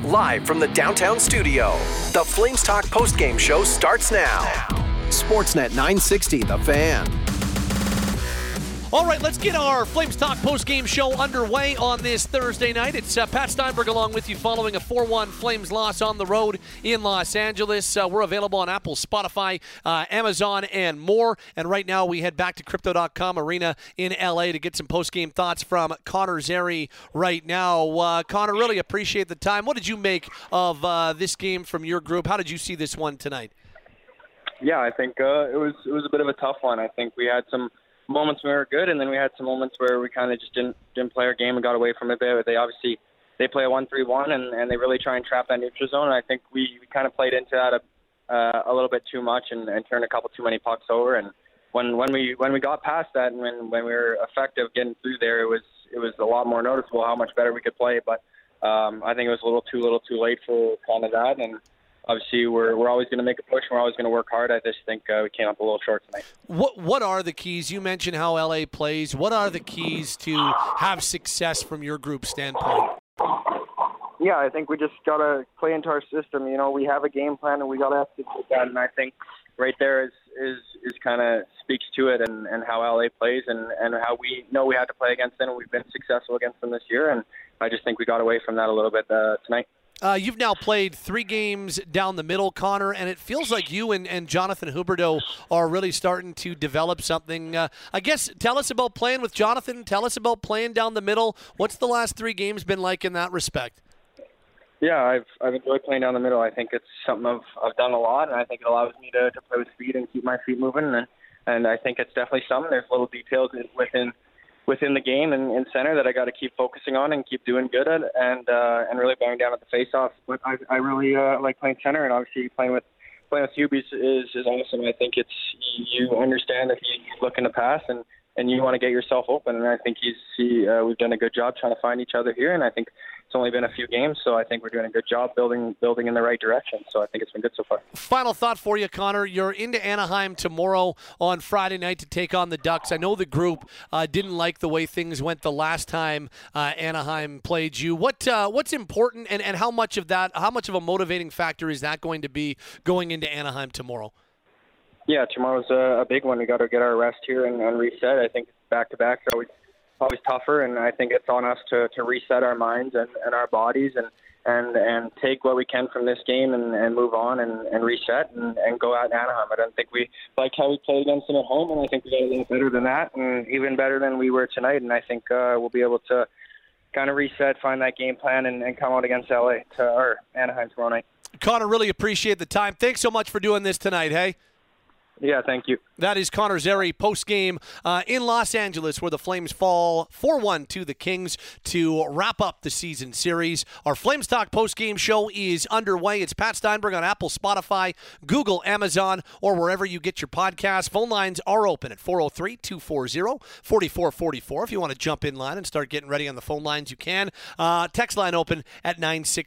Live from the downtown studio, the Flames Talk postgame show starts now. Sportsnet 960, The Fan. All right, let's get our Flames Talk postgame show underway on this Thursday night. It's Pat Steinberg along with you following a 4-1 Flames loss on the road in Los Angeles. We're available on Apple, Spotify, Amazon, and more. And right now we head back to Crypto.com Arena in L.A. to get some postgame thoughts from Connor Zary right now. Connor, really appreciate the time. What did you make of this game from your group? How did you see this one tonight? Yeah, I think it was a bit of a tough one. I think we had some moments where we were good, and then we had some moments where we kind of just didn't play our game and got away from it. They play a 1-3-1, and they really try and trap that neutral zone. And I think we kind of played into that a little bit too much and turned a couple too many pucks over. And when we got past that and when we were effective getting through there, it was a lot more noticeable how much better we could play. But I think it was a little too late for kind of that. And obviously, we're always going to make a push. We're always going to work hard. I just think we came up a little short tonight. What are the keys? You mentioned how LA plays. What are the keys to have success from your group standpoint? Yeah, I think we just got to play into our system. You know, we have a game plan, and we got to execute that. And I think right there is kind of speaks to it and how LA plays and how we know we had to play against them. And we've been successful against them this year, and I just think we got away from that a little bit tonight. You've now played 3 games down the middle, Connor, and it feels like you and Jonathan Huberdeau are really starting to develop something. I guess tell us about playing with Jonathan. Tell us about playing down the middle. What's the last 3 games been like in that respect? Yeah, I've enjoyed playing down the middle. I think it's something I've done a lot, and I think it allows me to play with speed and keep my feet moving. And I think it's definitely something. There's little details within the game and in center that I got to keep focusing on and keep doing good at and really bearing down at the face-off. But I really like playing center, and obviously playing with Hubie is awesome. I think you understand that he's looking to pass and you want to get yourself open, and I think we've done a good job trying to find each other here, and I think it's only been a few games, so I think we're doing a good job building in the right direction. So I think it's been good so far. Final thought for you, Connor. You're into Anaheim tomorrow on Friday night to take on the Ducks. I know the group didn't like the way things went the last time Anaheim played you. What's important, and how much of a motivating factor is that going to be going into Anaheim tomorrow? Yeah, tomorrow's a big one. We got to get our rest here and reset. I think back-to-back is always tougher, and I think it's on us to reset our minds and our bodies and take what we can from this game and move on and reset and go out in Anaheim. I don't think we like how we played against them at home, and I think we got a little better than that and even better than we were tonight, and I think we'll be able to kind of reset, find that game plan, and come out against Anaheim tomorrow night. Connor, really appreciate the time. Thanks so much for doing this tonight, hey? Yeah, thank you. That is Connor Zary post-game in Los Angeles, where the Flames fall 4-1 to the Kings to wrap up the season series. Our Flames Talk post-game show is underway. It's Pat Steinberg on Apple, Spotify, Google, Amazon, or wherever you get your podcasts. Phone lines are open at 403-240-4444. If you want to jump in line and start getting ready on the phone lines, you can. Text line open at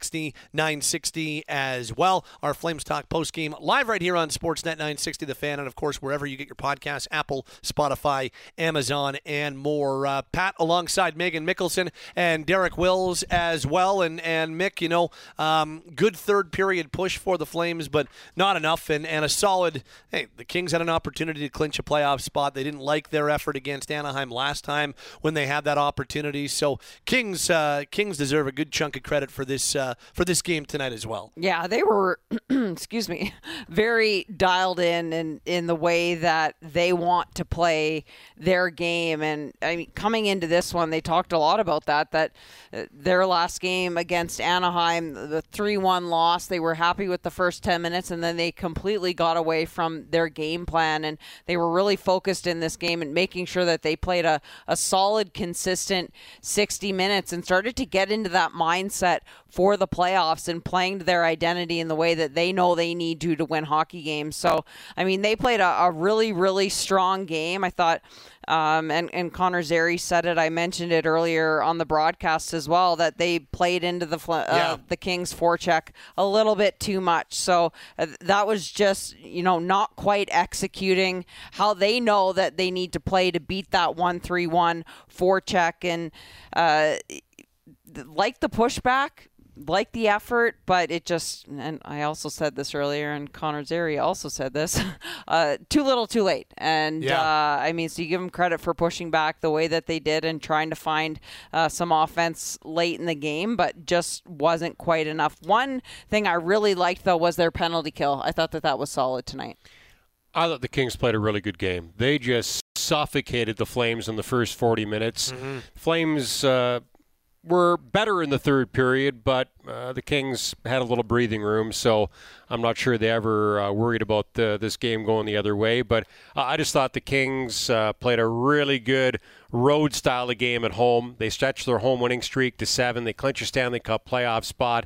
960-960 as well. Our Flames Talk post-game live right here on Sportsnet 960 The Fan. And, of course, wherever you get your podcasts, Apple, Spotify, Amazon, and more. Pat, alongside Megan Mickelson and Derek Wills as well. And Mick, good third-period push for the Flames, but not enough. And a solid, hey, the Kings had an opportunity to clinch a playoff spot. They didn't like their effort against Anaheim last time when they had that opportunity. So Kings deserve a good chunk of credit for this game tonight as well. Yeah, they were, excuse me, very dialed in the way that they want to play their game. And I mean, coming into this one, they talked a lot about that their last game against Anaheim, the 3-1 loss, they were happy with the first 10 minutes, and then they completely got away from their game plan, and they were really focused in this game and making sure that they played a solid, consistent 60 minutes and started to get into that mindset for the playoffs and playing to their identity in the way that they know they need to win hockey games. So, I mean, they played a really, really strong game. I thought, and Connor Zary said it, I mentioned it earlier on the broadcast as well, that they played into the Kings forecheck a little bit too much. So that was just, not quite executing how they know that they need to play to beat that 1-3-1 forecheck. And like the pushback, like the effort, but it just, and I also said this earlier, and Connor Zary also said this, too little too late. And so you give them credit for pushing back the way that they did and trying to find some offense late in the game, but just wasn't quite enough. One thing I really liked, though, was their penalty kill. I thought that was solid tonight. I thought the Kings played a really good game. They just suffocated the Flames in the first 40 minutes. Mm-hmm. Flames were better in the third period, but the Kings had a little breathing room, so I'm not sure they ever worried about this game going the other way. But I just thought the Kings played a really good road style of game at home. They stretched their home winning streak to 7. They clinched a Stanley Cup playoff spot.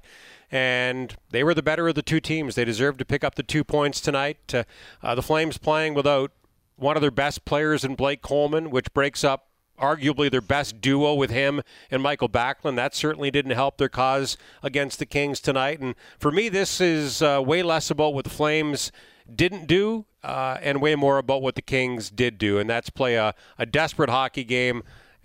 And they were the better of the two teams. They deserved to pick up the 2 points tonight. The Flames playing without one of their best players in Blake Coleman, which breaks up arguably their best duo with him and Michael Backlund. That certainly didn't help their cause against the Kings tonight. And for me, this is way less about what the Flames didn't do and way more about what the Kings did do. And that's play a desperate hockey game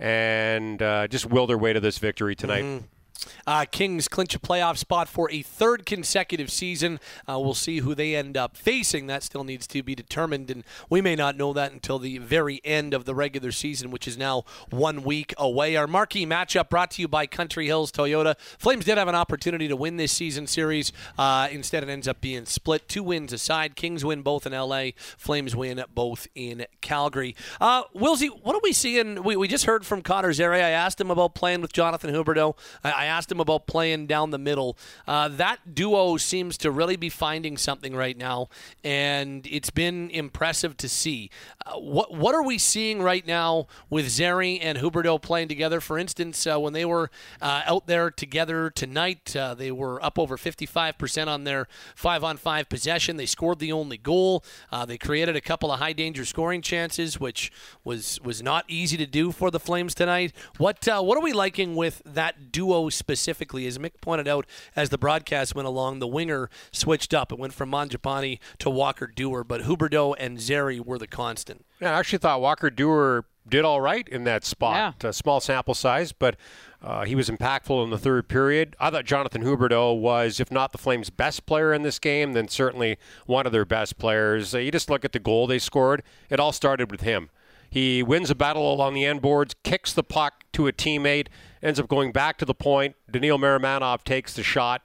and just will their way to this victory tonight. Mm-hmm. Kings clinch a playoff spot for a third consecutive season. We'll see who they end up facing. That still needs to be determined, and we may not know that until the very end of the regular season, which is now 1 week away. Our marquee matchup brought to you by Country Hills Toyota. Flames did have an opportunity to win this season series. Instead, it ends up being split. 2 wins aside. Kings win both in L.A. Flames win both in Calgary. Wilsey, what are we seeing? We just heard from Connor Zary. I asked him about playing with Jonathan Huberdeau. I asked him about playing down the middle. That duo seems to really be finding something right now, and it's been impressive to see. What are we seeing right now with Zary and Huberdeau playing together? For instance, when they were out there together tonight, they were up over 55% on their 5-on-5 possession. They scored the only goal. They created a couple of high-danger scoring chances, which was not easy to do for the Flames tonight. What are we liking with that duo specifically? As Mick pointed out as the broadcast went along, the winger switched up. It went from Mangiapane to Walker Duehr, but Huberdeau and Zary were the constant. Yeah, I actually thought Walker Duehr did all right in that spot. Yeah. Small sample size, but he was impactful in the third period. I thought Jonathan Huberdeau was, if not the Flames' best player in this game, then certainly one of their best players. You just look at the goal they scored. It all started with him. He wins a battle along the end boards, kicks the puck to a teammate, ends up going back to the point. Daniil Marimanov takes the shot,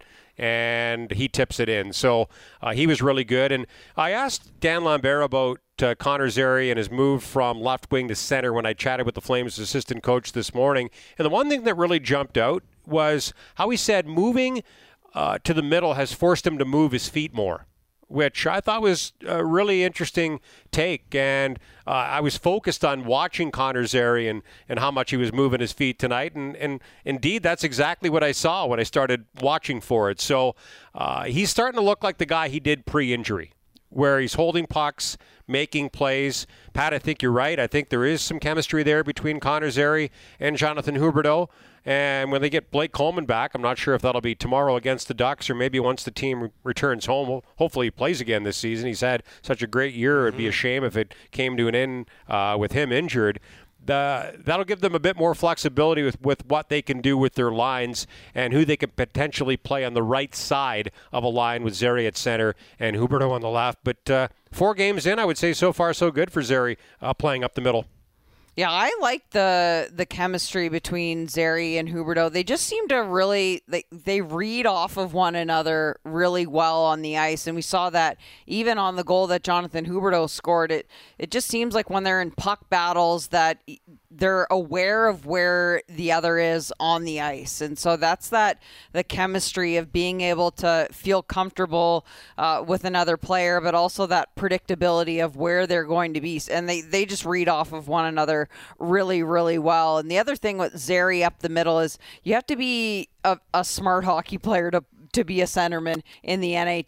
and he tips it in. So he was really good. And I asked Dan Lambert about Connor Zary and his move from left wing to center when I chatted with the Flames assistant coach this morning. And the one thing that really jumped out was how he said moving to the middle has forced him to move his feet more, which I thought was a really interesting take. And I was focused on watching Connor Zary and how much he was moving his feet tonight. And indeed, that's exactly what I saw when I started watching for it. So he's starting to look like the guy he did pre-injury, where he's holding pucks, making plays. Pat, I think you're right. I think there is some chemistry there between Connor Zary and Jonathan Huberdeau. And when they get Blake Coleman back, I'm not sure if that'll be tomorrow against the Ducks or maybe once the team returns home. Hopefully he plays again this season. He's had such a great year. It'd be a shame if it came to an end with him injured. That'll give them a bit more flexibility with what they can do with their lines and who they could potentially play on the right side of a line with Zary at center and Huberdeau on the left. But 4 games in, I would say so far so good for Zary playing up the middle. Yeah, I like the chemistry between Zary and Huberdeau. They just seem to really they read off of one another really well on the ice, and we saw that even on the goal that Jonathan Huberdeau scored. It just seems like when they're in puck battles that they're aware of where the other is on the ice, and so that's the chemistry of being able to feel comfortable with another player, but also that predictability of where they're going to be, and they just read off of one another really, really well. And the other thing with Zary up the middle is you have to be a smart hockey player to be a centerman in the NHL.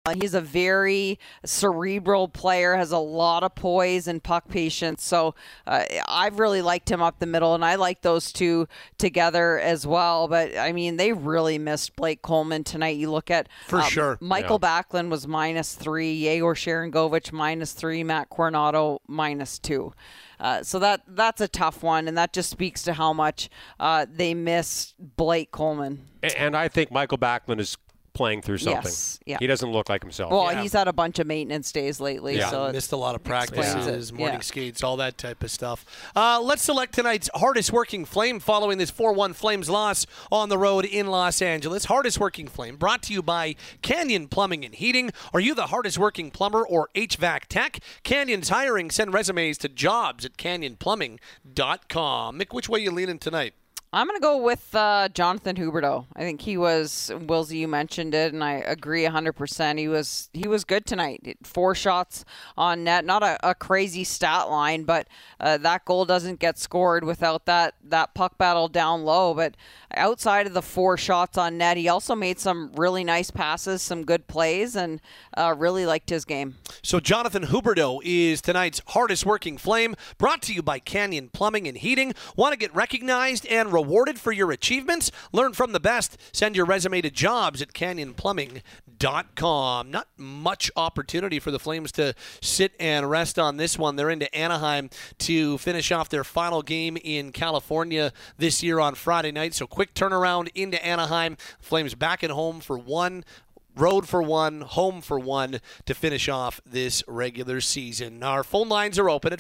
He's a very cerebral player, has a lot of poise and puck patience. So I've really liked him up the middle, and I like those two together as well. But, I mean, they really missed Blake Coleman tonight. You look at For sure. Michael Backlund was -3, Yegor Sharangovich -3, Matt Coronado -2. So that's a tough one, and that just speaks to how much they miss Blake Coleman. And I think Michael Backlund is playing through something. Yes, yeah. He doesn't look like himself. Well, he's had a bunch of maintenance days lately. Yeah. So missed a lot of practices, morning skates, all that type of stuff. Let's select tonight's hardest working Flame following this 4-1 Flames loss on the road in Los Angeles. Hardest working Flame brought to you by Canyon Plumbing and Heating. Are you the hardest working plumber or HVAC tech? Canyon's hiring. Send resumes to jobs@canyonplumbing.com. Mick, which way are you leaning tonight? I'm going to go with Jonathan Huberdeau. I think he was, Wilsey, you mentioned it, and I agree 100%. He was good tonight. 4 shots on net. Not a crazy stat line, but that goal doesn't get scored without that puck battle down low. But outside of the 4 shots on net, he also made some really nice passes, some good plays, and really liked his game. So Jonathan Huberdeau is tonight's hardest working Flame, brought to you by Canyon Plumbing and Heating. Want to get recognized and rewarded for your achievements? Learn from the best. Send your resume to jobs@canyonplumbing.com. Not much opportunity for the Flames to sit and rest on this one. They're into Anaheim to finish off their final game in California this year on Friday night. So quick turnaround into Anaheim. Flames back at home for 1. Road for 1, home for 1 to finish off this regular season. Our phone lines are open at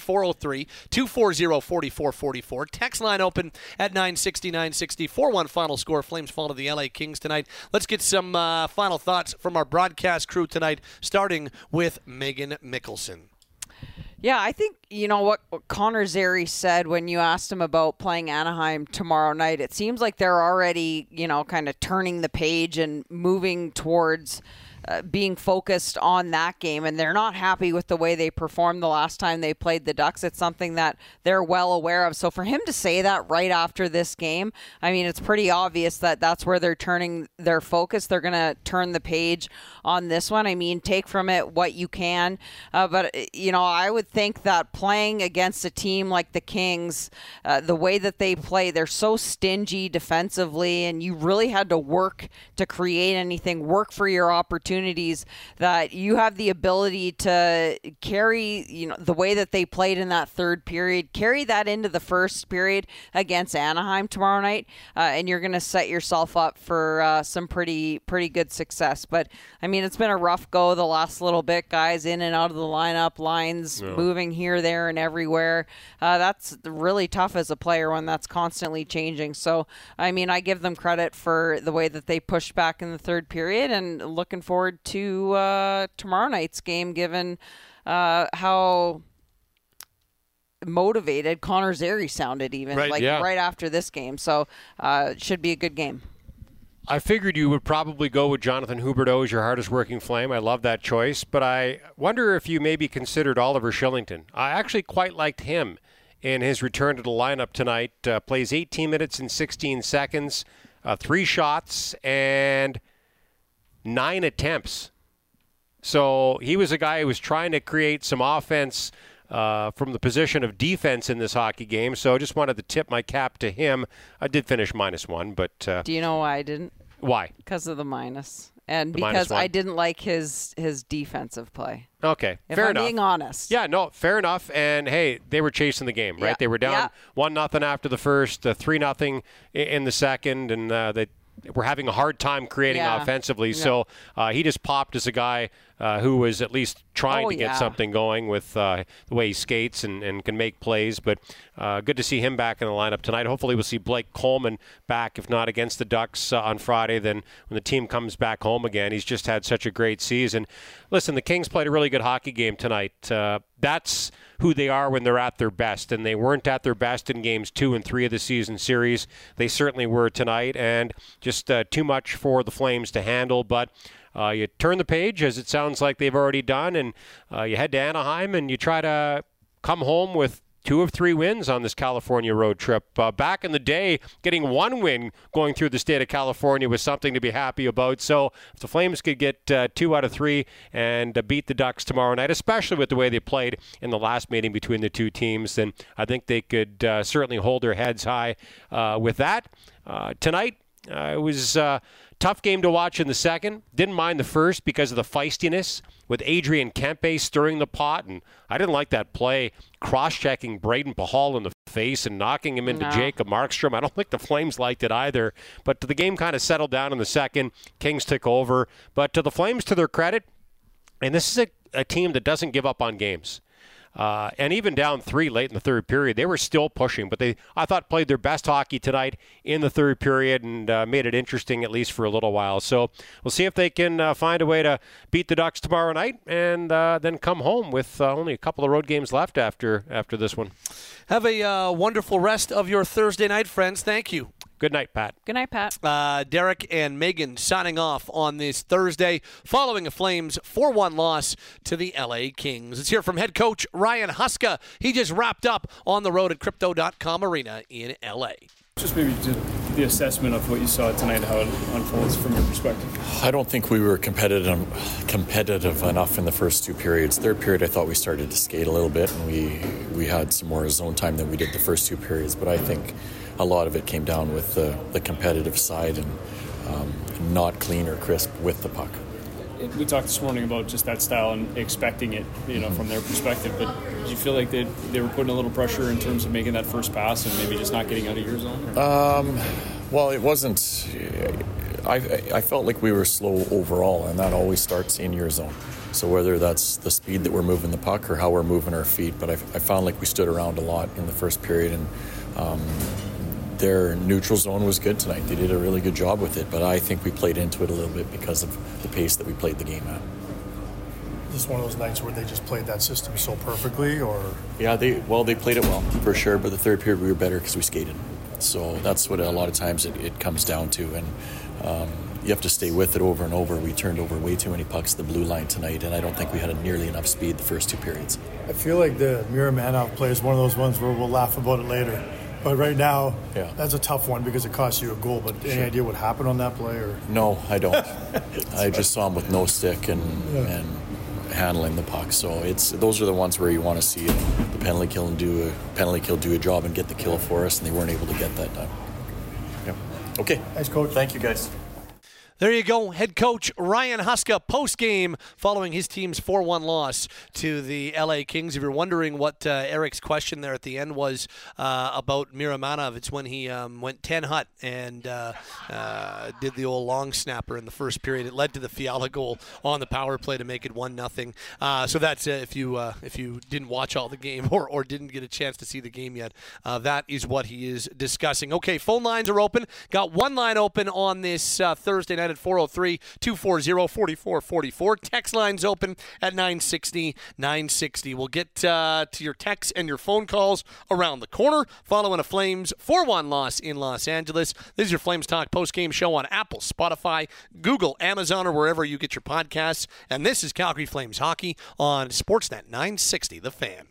403-240-4444. Text line open at 960-960. 4-1 final score. Flames fall to the LA Kings tonight. Let's get some final thoughts from our broadcast crew tonight, starting with Megan Mickelson. Yeah, I think, you know, what Connor Zary said when you asked him about playing Anaheim tomorrow night, it seems like they're already, you know, kind of turning the page and moving towards being focused on that game, and they're not happy with the way they performed the last time they played the Ducks. It's something that they're well aware of. So for him to say that right after this game, I mean, it's pretty obvious that that's where they're turning their focus. They're going to turn the page on this one. I mean, take from it what you can. But, you know, I would think that playing against a team like the Kings, the way that they play, they're so stingy defensively, and you really had to work to create anything, work for your opportunities, that you have the ability to carry, you know, the way that they played in that third period, carry that into the first period against Anaheim tomorrow night, and you're going to set yourself up for some pretty good success. But, I mean, it's been a rough go the last little bit, guys, in and out of the lineup, lines moving here, there, and everywhere. That's really tough as a player when that's constantly changing. So, I mean, I give them credit for the way that they pushed back in the third period, and looking forward to tomorrow night's game, given how motivated Connor Zary sounded right after this game. So it should be a good game. I figured you would probably go with Jonathan Huberdeau as your hardest working Flame. I love that choice, but I wonder if you maybe considered Oliver Shillington. I actually quite liked him in his return to the lineup tonight. Plays 18 minutes and 16 seconds, 3 shots, and 9 attempts. So he was a guy who was trying to create some offense from the position of defense in this hockey game. So I just wanted to tip my cap to him. I did finish -1, but... do you know why I didn't? Why? Because of the minus. And because I didn't like his defensive play. Okay, if fair I'm enough. being honest. Yeah, no, fair enough. And, hey, they were chasing the game, right? Yeah. They were down 1-0 after the first, 3-0 in the second, and they were having a hard time creating offensively. So he just popped as a guy who was at least trying to get something going with the way he skates and can make plays. But good to see him back in the lineup tonight. Hopefully we'll see Blake Coleman back, if not against the Ducks on Friday, then when the team comes back home again. He's just had such a great season. Listen, the Kings played a really good hockey game tonight. That's who they are when they're at their best, and they weren't at their best in games 2 and 3 of the season series. They certainly were tonight, and just too much for the Flames to handle. But you turn the page, as it sounds like they've already done, and you head to Anaheim, and you try to come home with 2 of 3 wins on this California road trip. Back in the day, getting 1 win going through the state of California was something to be happy about. So if the Flames could get 2 out of 3 and beat the Ducks tomorrow night, especially with the way they played in the last meeting between the two teams, then I think they could certainly hold their heads high with that. Tonight, it was a tough game to watch in the second. Didn't mind the first because of the feistiness with Adrian Kempe stirring the pot. And I didn't like that play, cross-checking Braden Pahal in the face and knocking him into Jacob Markstrom. I don't think the Flames liked it either. But the game kind of settled down in the second. Kings took over. But to the Flames, to their credit, and this is a team that doesn't give up on games. And even down 3 late in the third period, they were still pushing. But I thought, played their best hockey tonight in the third period and made it interesting at least for a little while. So we'll see if they can find a way to beat the Ducks tomorrow night and then come home with only a couple of road games left after this one. Have a wonderful rest of your Thursday night, friends. Thank you. Good night, Pat. Good night, Pat. Derek and Megan signing off on this Thursday following a Flames 4-1 loss to the LA Kings. Let's hear from head coach Ryan Huska. He just wrapped up on the road at Crypto.com Arena in LA. Just maybe the assessment of what you saw tonight, how it unfolds from your perspective. I don't think we were competitive enough in the first 2 periods. Third period, I thought we started to skate a little bit, and we had some more zone time than we did the first 2 periods. But I think a lot of it came down with the competitive side and not clean or crisp with the puck. We talked this morning about just that style and expecting it, from their perspective. But did you feel like they were putting a little pressure in terms of making that first pass and maybe just not getting out of your zone? Well, it wasn't. I felt like we were slow overall, and that always starts in your zone. So whether that's the speed that we're moving the puck or how we're moving our feet, but I found like we stood around a lot in the first period, and their neutral zone was good tonight. They did a really good job with it, but I think we played into it a little bit because of the pace that we played the game at. Is this one of those nights where they just played that system so perfectly, or? Yeah, they played it well, for sure, but the third period we were better because we skated. So that's what a lot of times it comes down to, and you have to stay with it over and over. We turned over way too many pucks to the blue line tonight, and I don't think we had nearly enough speed the first 2 periods. I feel like the Miromanov play is one of those ones where we'll laugh about it later. But right now, that's a tough one because it cost you a goal. But any idea what happened on that play? Or? No, I don't. I just saw him with no stick and handling the puck. So those are the ones where you want to see the penalty kill do a job and get the kill for us, and they weren't able to get that done. Yeah. Okay. Thanks, Coach. Thank you, guys. There you go, head coach Ryan Huska post-game following his team's 4-1 loss to the LA Kings. If you're wondering what Eric's question there at the end was about Miromanov, it's when he went 10 hut and did the old long snapper in the first period. It led to the Fiala goal on the power play to make it 1-0. So that's if you didn't watch all the game or didn't get a chance to see the game yet, that is what he is discussing. Okay, phone lines are open. Got one line open on this Thursday night at 403-240-4444. Text lines open at 960-960. We'll get to your texts and your phone calls around the corner following a Flames 4-1 loss in Los Angeles. This is your Flames Talk postgame show on Apple, Spotify, Google, Amazon, or wherever you get your podcasts. And this is Calgary Flames Hockey on Sportsnet 960, The Fan.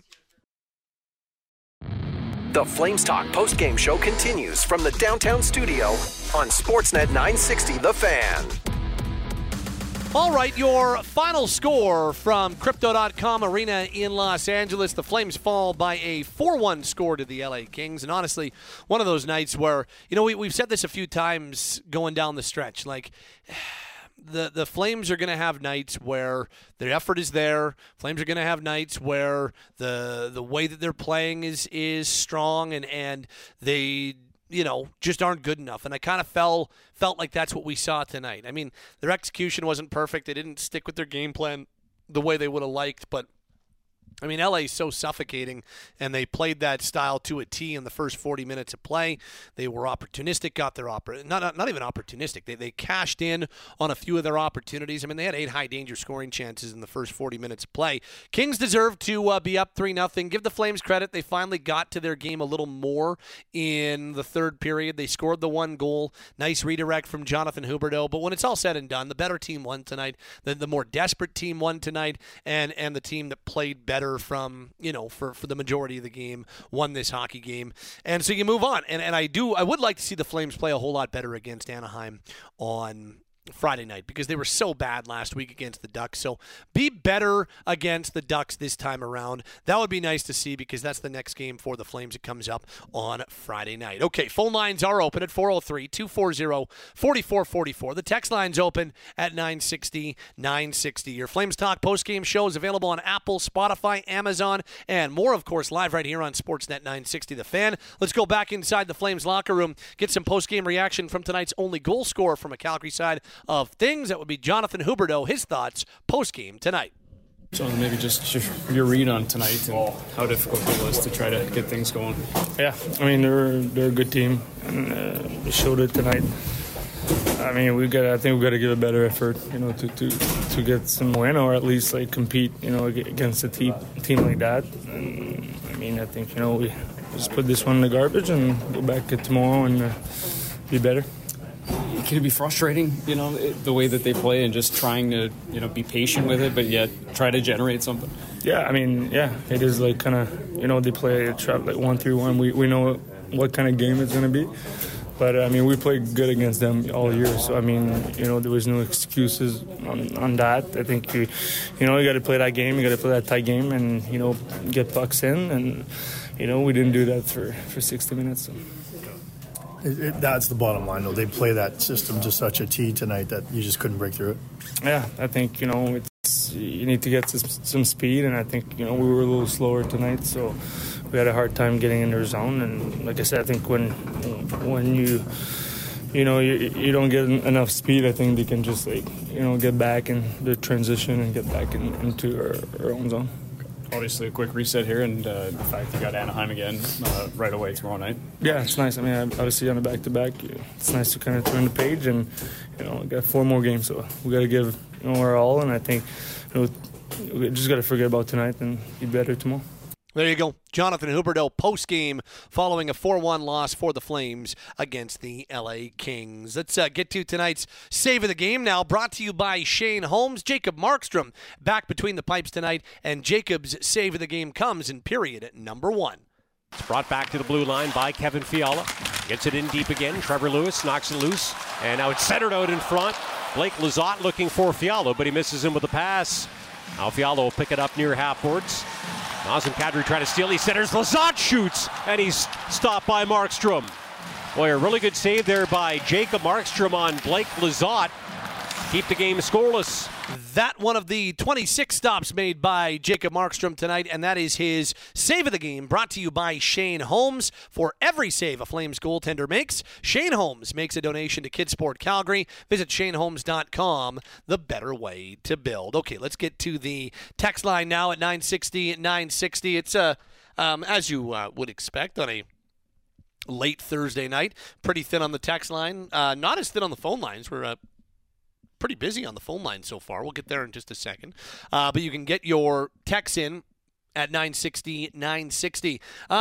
The Flames Talk postgame show continues from the downtown studio on Sportsnet 960 The Fan. All right, your final score from Crypto.com Arena in Los Angeles. The Flames fall by a 4-1 score to the LA Kings. And honestly, one of those nights where, we've said this a few times going down the stretch, like the Flames are going to have nights where their effort is there. Flames are going to have nights where the way that they're playing is strong and they just aren't good enough. And I kind of felt like that's what we saw tonight. I mean, their execution wasn't perfect. They didn't stick with their game plan the way they would have liked, but I mean, LA is so suffocating, and they played that style to a T in the first 40 minutes of play. They were opportunistic, got their not even opportunistic. They cashed in on a few of their opportunities. I mean, they had 8 high-danger scoring chances in the first 40 minutes of play. Kings deserve to be up 3-0. Give the Flames credit. They finally got to their game a little more in the third period. They scored the 1 goal. Nice redirect from Jonathan Huberdeau. But when it's all said and done, the better team won tonight. The more desperate team won tonight, and the team that played better better from, for the majority of the game, won this hockey game. And so you move on. And I would like to see the Flames play a whole lot better against Anaheim on Friday night because they were so bad last week against the Ducks. So be better against the Ducks this time around. That would be nice to see because that's the next game for the Flames. It comes up on Friday night. Okay, phone lines are open at 403-240-4444. The text line's open at 960-960. Your Flames Talk postgame show is available on Apple, Spotify, Amazon, and more, of course, live right here on Sportsnet 960 The Fan. Let's go back inside the Flames locker room, get some postgame reaction from tonight's only goal scorer from a Calgary side of things. That would be Jonathan Huberdeau. His thoughts post-game tonight. So maybe just your read on tonight and how difficult it was to try to get things going. Yeah, I mean they're a good team and they showed it tonight. I mean I think we got to give a better effort, to get some win or at least like compete, against a team like that. And I mean I think we just put this one in the garbage and go back to tomorrow and be better. Can it be frustrating, the way that they play and just trying to, be patient with it, but yet try to generate something? Yeah, I mean, it is like kind of, they play a trap like 1-3-1. We know what kind of game it's going to be. But, I mean, we played good against them all year. So, I mean, there was no excuses on that. I think, you got to play that game. You got to play that tight game and, get pucks in. And, we didn't do that for 60 minutes. So. That's the bottom line, though. They play that system to such a T tonight that you just couldn't break through it. Yeah, I think, you need to get some speed, and I think, we were a little slower tonight, so we had a hard time getting in their zone. And like I said, I think when you don't get enough speed, I think they can just, get back in the transition and get back into our own zone. Obviously, a quick reset here, and the fact you got Anaheim again right away tomorrow night. Yeah, it's nice. I mean, obviously on the back-to-back, it's nice to kind of turn the page, and we got 4 more games, so we got to give our all. And I think we just got to forget about tonight and be better tomorrow. There you go. Jonathan Huberdeau post-game following a 4-1 loss for the Flames against the LA Kings. Let's get to tonight's Save of the Game now, brought to you by Shane Holmes. Jacob Markstrom back between the pipes tonight, and Jacob's Save of the Game comes in period at number 1. It's brought back to the blue line by Kevin Fiala. Gets it in deep again. Trevor Lewis knocks it loose, and now it's centered out in front. Blake Lizotte looking for Fiala, but he misses him with the pass. Now Fiala will pick it up near half boards. Nazem Kadri trying to steal. He centers. Lizotte shoots, and he's stopped by Markstrom. Boy, a really good save there by Jacob Markstrom on Blake Lizotte. Keep the game scoreless. That one of the 26 stops made by Jacob Markstrom tonight, and that is his Save of the Game, brought to you by Shane Holmes. For every save a Flames goaltender makes, Shane Holmes makes a donation to Kidsport Calgary. Visit ShaneHolmes.com, the better way to build. Okay, let's get to the text line now at 960-960. It's, as you would expect on a late Thursday night, pretty thin on the text line. Not as thin on the phone lines. We're pretty busy on the phone line so far. We'll get there in just a second. But you can get your texts in at 960-960.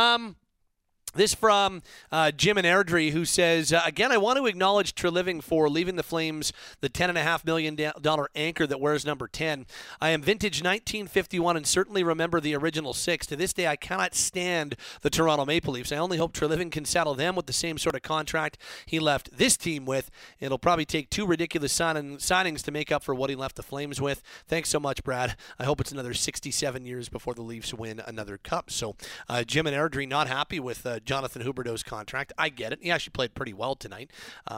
This from Jim and Airdrie, who says, again, I want to acknowledge Treliving for leaving the Flames the $10.5 million anchor that wears number 10. I am vintage 1951 and certainly remember the original 6. To this day, I cannot stand the Toronto Maple Leafs. I only hope Treliving can saddle them with the same sort of contract he left this team with. It'll probably take 2 ridiculous signings to make up for what he left the Flames with. Thanks so much, Brad. I hope it's another 67 years before the Leafs win another cup. So Jim and Airdrie not happy with Jonathan Huberdeau's contract. I get it. He actually played pretty well tonight.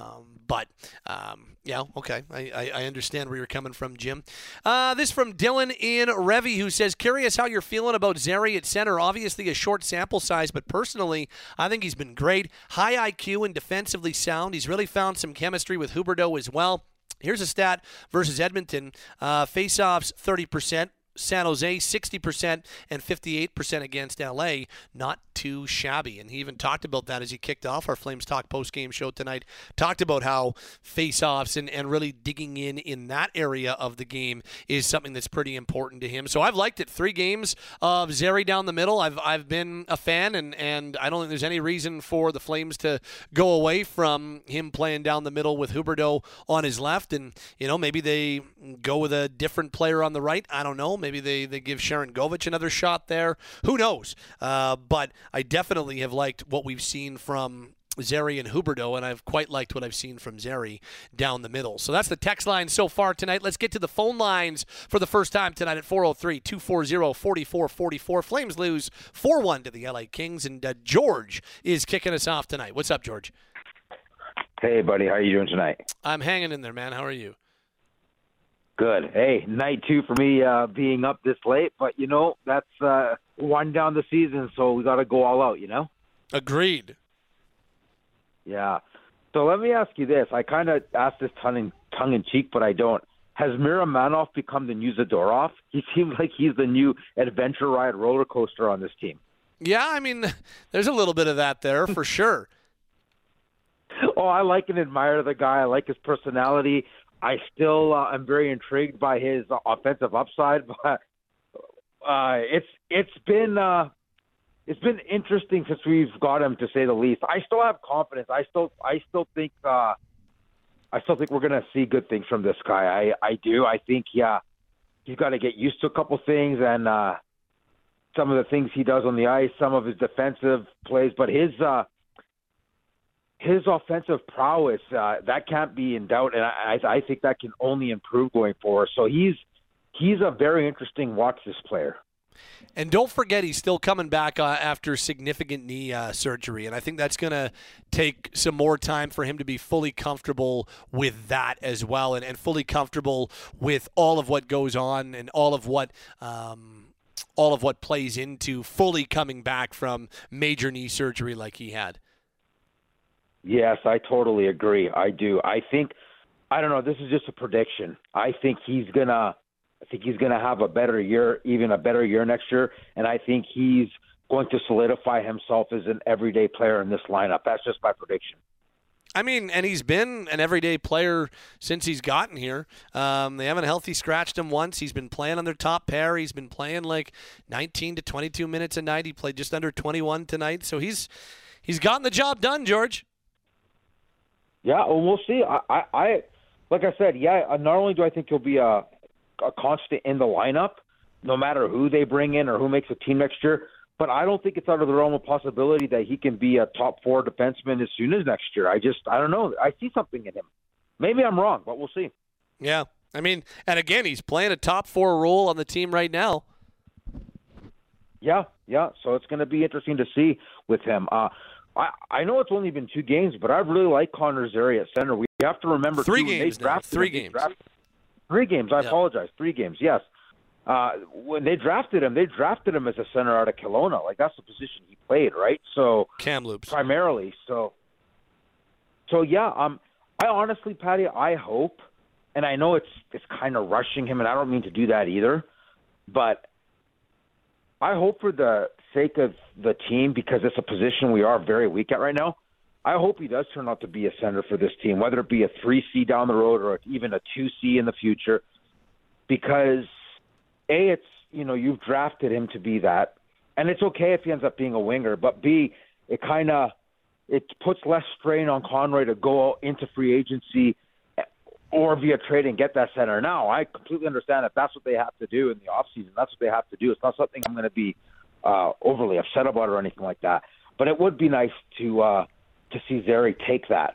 Yeah, okay. I understand where you're coming from, Jim. This from Dylan in Revy, who says, curious how you're feeling about Zary at center. Obviously a short sample size, but personally, I think he's been great. High IQ and defensively sound. He's really found some chemistry with Huberdeau as well. Here's a stat versus Edmonton. Face-offs, 30%. San Jose, 60% and 58% against LA. Not too shabby. And he even talked about that as he kicked off our Flames Talk post-game show tonight. Talked about how face-offs and really digging in that area of the game is something that's pretty important to him. So I've liked it. 3 games of Zary down the middle. I've been a fan, and I don't think there's any reason for the Flames to go away from him playing down the middle with Huberdeau on his left. And, maybe they go with a different player on the right. I don't know. Maybe they give Sharon Govich another shot there. Who knows? But I definitely have liked what we've seen from Zary and Huberdeau, and I've quite liked what I've seen from Zary down the middle. So that's the text line so far tonight. Let's get to the phone lines for the first time tonight at 403-240-4444. Flames lose 4-1 to the LA Kings, and George is kicking us off tonight. What's up, George? Hey, buddy. How are you doing tonight? I'm hanging in there, man. How are you? Good. Hey, night two for me being up this late, but, that's winding down the season, so we got to go all out, Agreed. Yeah. So let me ask you this. I kind of asked this tongue-in-cheek, but I don't. Has Miromanov become the new Zadorov? He seems like he's the new adventure ride roller coaster on this team. Yeah, I mean, there's a little bit of that there for sure. Oh, I like and admire the guy. I like his personality. I still am very intrigued by his offensive upside, but it's been interesting since we've got him, to say the least. I still have confidence. I still think we're going to see good things from this guy. I do. I think he's got to get used to a couple things and some of the things he does on the ice, some of his defensive plays, but his offensive prowess, that can't be in doubt, and I think that can only improve going forward. So he's a very interesting watch, this player. And don't forget, he's still coming back after significant knee surgery, and I think that's going to take some more time for him to be fully comfortable with that as well, and fully comfortable with all of what goes on and all of what plays into fully coming back from major knee surgery like he had. Yes, I totally agree. I do. I don't know, this is just a prediction. I think he's gonna have a better year, even a better year next year, and I think he's going to solidify himself as an everyday player in this lineup. That's just my prediction. I mean, and he's been an everyday player since he's gotten here. They haven't healthy scratched him once. He's been playing on their top pair. He's been playing like 19 to 22 minutes a night. He played just under 21 tonight. So he's gotten the job done, George. Yeah, well, we'll see. I like I said, not only do I think he'll be a constant in the lineup, no matter who they bring in or who makes a team next year, but I don't think it's out of the realm of possibility that he can be a top four defenseman as soon as next year. I don't know. I see something in him. Maybe I'm wrong, but we'll see. Yeah. I mean, and again, he's playing a top four role on the team right now. Yeah. So it's going to be interesting to see with him. I know it's only been 2 games, but I really like Connor Zary at center. We have to remember 3 games now. 3 games. 3 games. I apologize. 3 games. Yes. When they drafted him as a center out of Kelowna. Like, that's the position he played, right? So Kamloops primarily. So yeah. I honestly, Patty, I hope, and I know it's kind of rushing him, and I don't mean to do that either, but I hope for the sake of the team, because it's a position we are very weak at right now, I hope he does turn out to be a center for this team, whether it be a 3C down the road or even a 2C in the future, because A, it's, you've drafted him to be that, and it's okay if he ends up being a winger, but B, it puts less strain on Conroy to go into free agency or via trade and get that center. Now, I completely understand if that's what they have to do in the offseason. That's what they have to do. It's not something I'm going to be overly upset about or anything like that. But it would be nice to see Zary take that.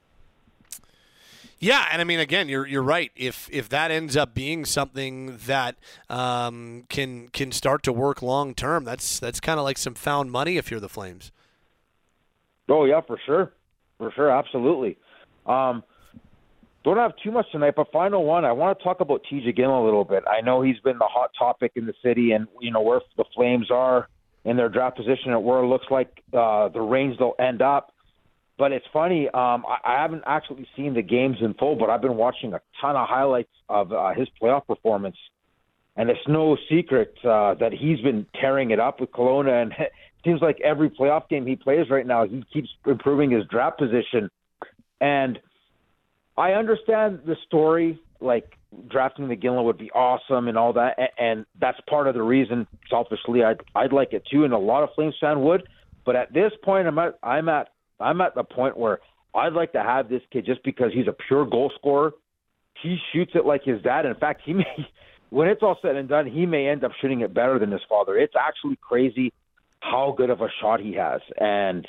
Yeah, and I mean, again, you're right. If that ends up being something that can start to work long term, that's kind of like some found money if you're the Flames. Oh yeah, for sure, absolutely. Don't have too much tonight, but final one, I want to talk about TJ Ginla a little bit. I know he's been the hot topic in the city, and where the Flames are in their draft position and where it looks like the range they'll end up. But it's funny, I haven't actually seen the games in full, but I've been watching a ton of highlights of his playoff performance, and it's no secret that he's been tearing it up with Kelowna, and it seems like every playoff game he plays right now, he keeps improving his draft position. And I understand the story, like drafting the Ginla would be awesome and all that, and that's part of the reason. Selfishly, I'd like it too, and a lot of Flames fan would. But at this point, I'm at the point where I'd like to have this kid just because he's a pure goal scorer. He shoots it like his dad. In fact, he when it's all said and done, he may end up shooting it better than his father. It's actually crazy how good of a shot he has. And,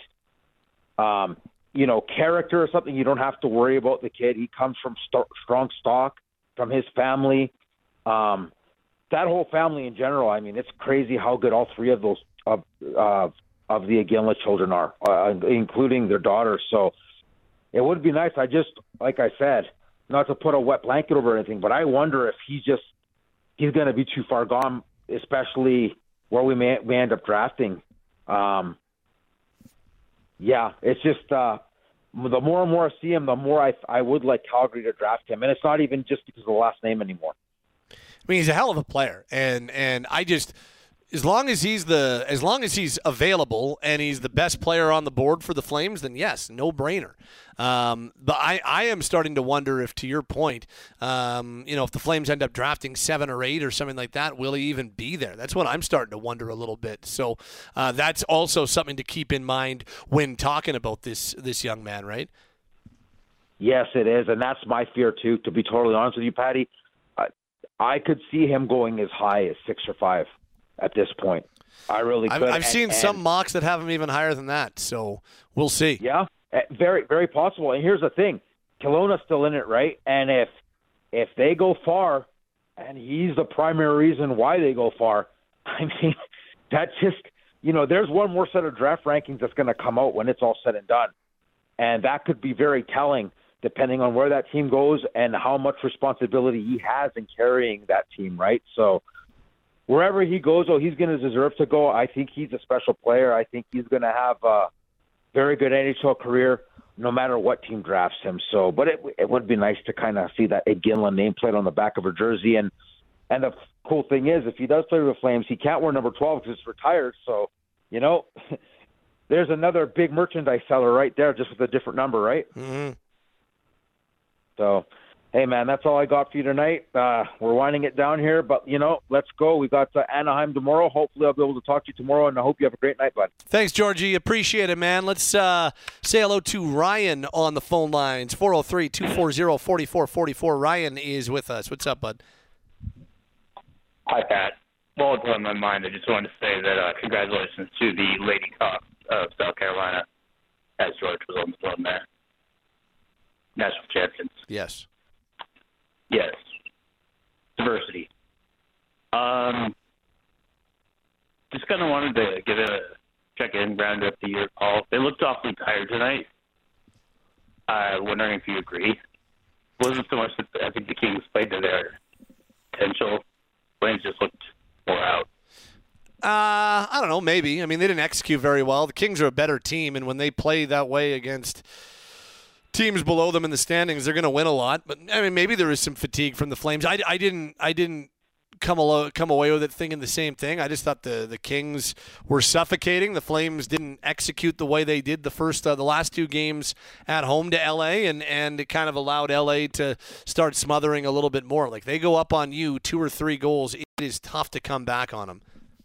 character is something you don't have to worry about the kid. He comes from strong stock from his family. That whole family in general, I mean, it's crazy how good all three of those of the Iginla children are, including their daughters. So it would be nice. Like I said, not to put a wet blanket over anything, but I wonder if he's going to be too far gone, especially where we may end up drafting. It's just the more and more I see him, the more I would like Calgary to draft him. And it's not even just because of the last name anymore. I mean, he's a hell of a player, and I just as long as he's available and he's the best player on the board for the Flames, then yes, no brainer. But I am starting to wonder if, to your point, if the Flames end up drafting 7 or 8 or something like that, will he even be there? That's what I'm starting to wonder a little bit. So that's also something to keep in mind when talking about this young man, right? Yes, it is, and that's my fear too. To be totally honest with you, Patty, I could see him going as high as 6 or 5 at this point. I really could. I've seen some mocks that have him even higher than that, so we'll see. Yeah, very, very possible. And here's the thing. Kelowna's still in it, right? And if they go far, and he's the primary reason why they go far, I mean, that just, there's one more set of draft rankings that's going to come out when it's all said and done. And that could be very telling depending on where that team goes and how much responsibility he has in carrying that team, right? So wherever he goes, he's going to deserve to go. I think he's a special player. I think he's going to have a very good NHL career no matter what team drafts him. So, but it would be nice to kind of see that Iginla nameplate on the back of her jersey. And the cool thing is, if he does play with the Flames, he can't wear number 12 because it's retired. So, there's another big merchandise seller right there, just with a different number, right? Mm-hmm. So, hey, man, that's all I got for you tonight. We're winding it down here, but, let's go. We got Anaheim tomorrow. Hopefully I'll be able to talk to you tomorrow, and I hope you have a great night, bud. Thanks, Georgie. Appreciate it, man. Let's say hello to Ryan on the phone lines, 403-240-4444. Ryan is with us. What's up, bud? Hi, Pat. While it's on my mind, I just wanted to say that congratulations to the Lady Cops of South Carolina, as George was on the phone there. National champions. Yes. Yes. Diversity. Just kind of wanted to give it a check-in, round up the year call. They looked awfully tired tonight. Wondering if you agree. It wasn't so much that I think the Kings played to their potential. Flames just looked more out. I don't know, maybe. I mean, they didn't execute very well. The Kings are a better team, and when they play that way against teams below them in the standings, they're going to win a lot. But I mean, maybe there is some fatigue from the Flames. I didn't come away with it thinking the same thing. I just thought the Kings were suffocating. The Flames didn't execute the way they did the last 2 games at home to LA, and it kind of allowed LA to start smothering a little bit more. Like, they go up on you 2 or 3 goals, it is tough to come back on them.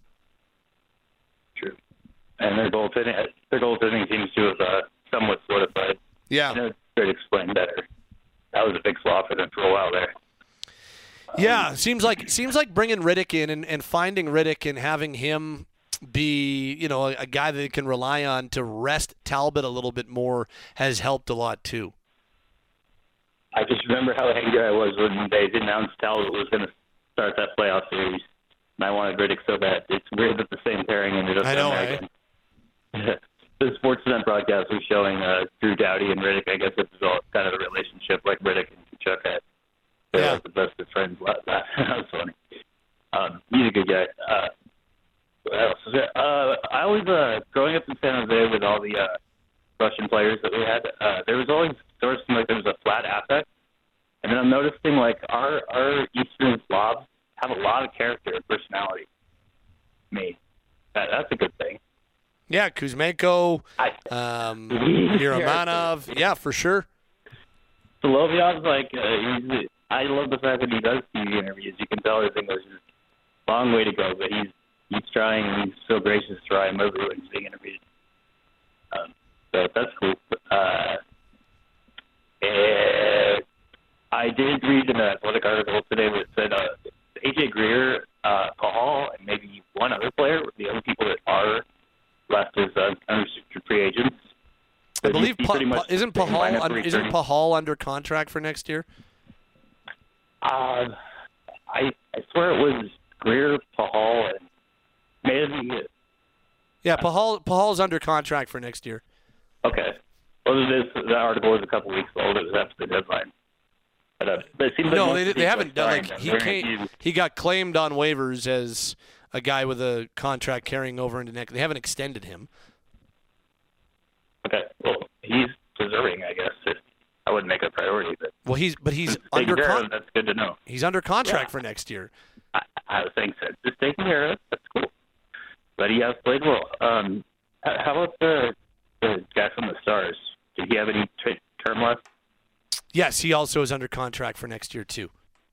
True. And their goaltending seems to have somewhat solidified. Yeah. I know to explain better. That was a big flaw for them for a while there. Yeah, seems like bringing Riddick in and finding Riddick and having him be, a guy that they can rely on to rest Talbot a little bit more has helped a lot too. I just remember how angry I was when they announced Talbot was going to start that playoff series, and I wanted Riddick so bad. It's weird that the same pairing ended up down there again. The Sportsnet broadcast was showing Drew Doughty and Riddick. I guess this is all kind of a relationship like Riddick and Kachuk had. They're like the best of friends. That was funny. He's a good guy. What else is there? I always, growing up in San Jose with all the Russian players that we had, there was always there was a flat affect. And then I'm noticing our Eastern Slavs have a lot of character and personality. That's a good thing. Yeah, Kuzmenko, Miromanov, yeah, for sure. Solovyov's I love the fact that he does TV interviews. You can tell his English is a long way to go, but he's trying, and he's so gracious to Ryan Murphy when he's being interviewed. So that's cool. I did read an athletic article today that said AJ TJ Greer, Paul, and maybe one other player. The other people that are left as unrestricted free agents. I believe isn't Pahal under contract for next year? I swear it was Greer, Pahal, and maybe. Yeah, Pahal's under contract for next year. Okay. Well, the article was a couple weeks old. It was after the deadline. But it seems like they haven't done. Like he got claimed on waivers as a guy with a contract carrying over into next. They haven't extended him. Okay. Well, he's deserving, I guess. I wouldn't make it a priority, but he's under contract. That's good to know. He's under contract for next year. I was saying so. Just taking care of. That's cool. But he has played well. How about the guy from the Stars? Did he have any term left? Yes, he also is under contract for next year too.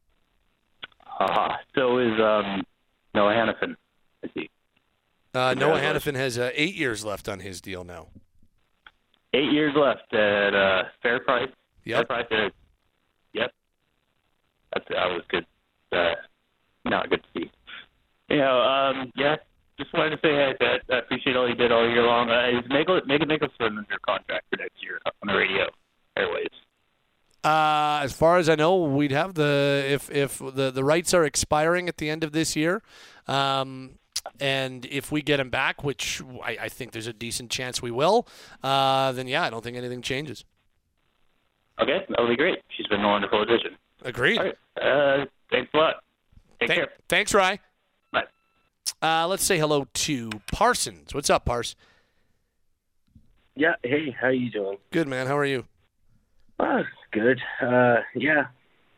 So is Noah Hannafin. Is he? Noah Hannafin has 8 years left on his deal now. 8 years left at fair price. Yep. Fair price. Yep. That was good. Not good to see. Yeah. Just wanted to say I appreciate all you did all year long. Is Megan Nicholson under contract for next year on the radio airwaves? As far as I know, we'd have if the rights are expiring at the end of this year, and if we get him back, which I think there's a decent chance we will, then yeah, I don't think anything changes. Okay, that would be great. She's been a wonderful addition. Agreed. All right. Thanks a lot. Take care. Thanks, Rye. Bye. Let's say hello to Parsons. What's up, Pars? Yeah. Hey, how you doing? Good, man. How are you? Good. Yeah.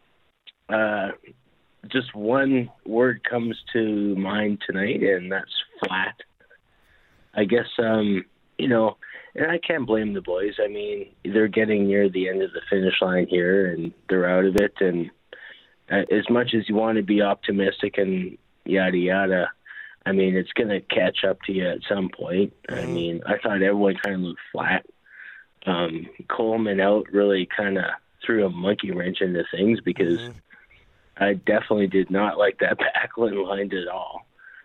Just one word comes to mind tonight, and that's flat. I guess, and I can't blame the boys. I mean, they're getting near the end of the finish line here, and they're out of it. And as much as you want to be optimistic and yada, yada, I mean, it's going to catch up to you at some point. Mm-hmm. I mean, I thought everyone kind of looked flat. Coleman out really kind of threw a monkey wrench into things because I definitely did not like that backline line at all.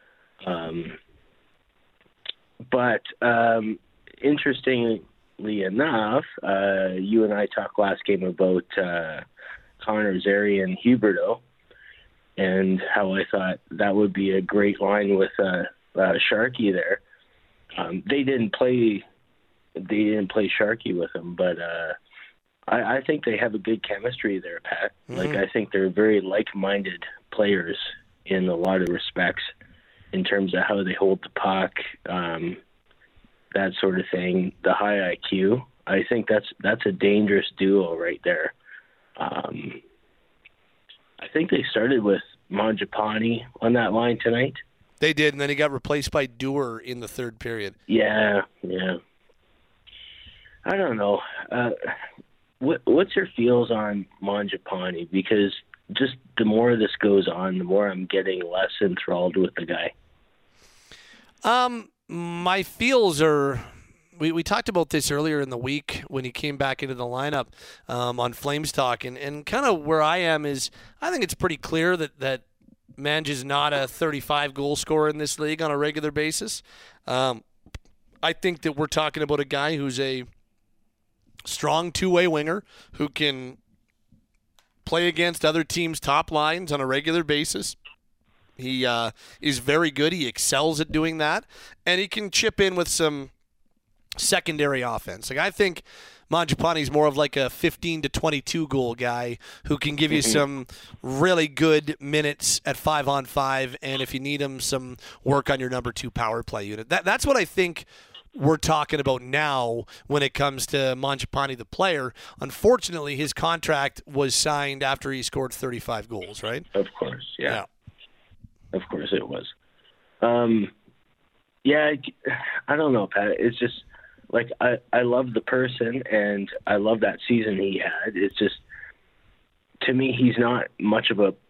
But interestingly enough, you and I talked last game about Connor Zary and Huberdeau and how I thought that would be a great line with Sharkey there. They didn't play Sharkey with him, but I think they have a good chemistry there, Pat. Mm-hmm. Like, I think they're very like-minded players in a lot of respects in terms of how they hold the puck, that sort of thing, the high IQ. I think that's a dangerous duo right there. I think they started with Mangiapane on that line tonight. They did, and then he got replaced by Dewar in the third period. Yeah. I don't know. What's your feels on Mangiapane? Because just the more this goes on, the more I'm getting less enthralled with the guy. My feels are... We talked about this earlier in the week when he came back into the lineup on Flames Talk, and kind of where I am is I think it's pretty clear that Mange is not a 35-goal scorer in this league on a regular basis. I think that we're talking about a guy who's a strong two-way winger who can play against other teams' top lines on a regular basis. He is very good. He excels at doing that, and he can chip in with some secondary offense. Like, I think Mangiapane's more of like a 15 to 22 goal guy who can give you some really good minutes at 5-on-5, and if you need him, some work on your number 2 power play unit. That's what I think we're talking about now when it comes to Mangiapane the player. Unfortunately, his contract was signed after he scored 35 goals, right? Of course, yeah. Of course it was. Yeah, I don't know, Pat. It's just like I love the person and I love that season he had. It's just, to me, he's not much of a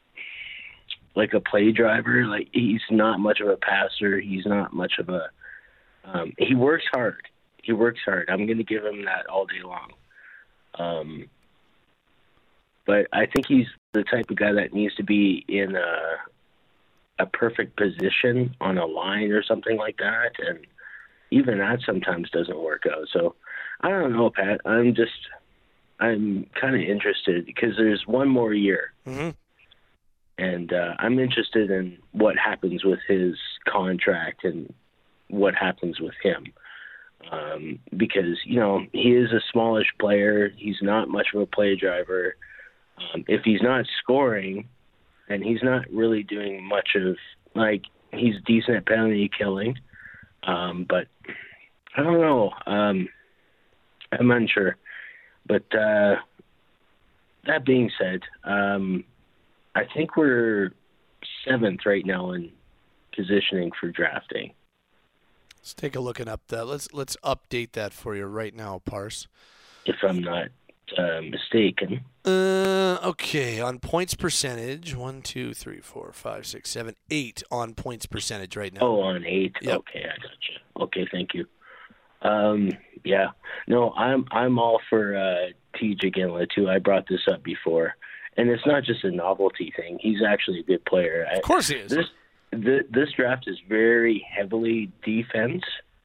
play driver. Like, he's not much of a passer. He's not much of a he works hard. I'm going to give him that all day long. But I think he's the type of guy that needs to be in a perfect position on a line or something like that, and even that sometimes doesn't work out. So I don't know, Pat. I'm kind of interested because there's one more year. Mm-hmm. And I'm interested in what happens with his contract and what happens with him. Because, you know, he is a smallish player. He's not much of a play driver. If he's not scoring and he's not really doing much of, like, he's decent at penalty killing. But I don't know. I'm unsure. But that being said, I think we're 7th right now in positioning for drafting. Let's take a look up that. Let's update that for you right now, Parse. If I'm not mistaken. Okay, on points percentage, 1, 2, 3, 4, 5, 6, 7, 8 on points percentage right now. Oh, on 8. Yep. Okay, I got you. Okay, thank you. Yeah. No, I'm all for TJ Ginla too. I brought this up before. And it's not just a novelty thing. He's actually a good player. Of course he is. This draft is very heavily defense.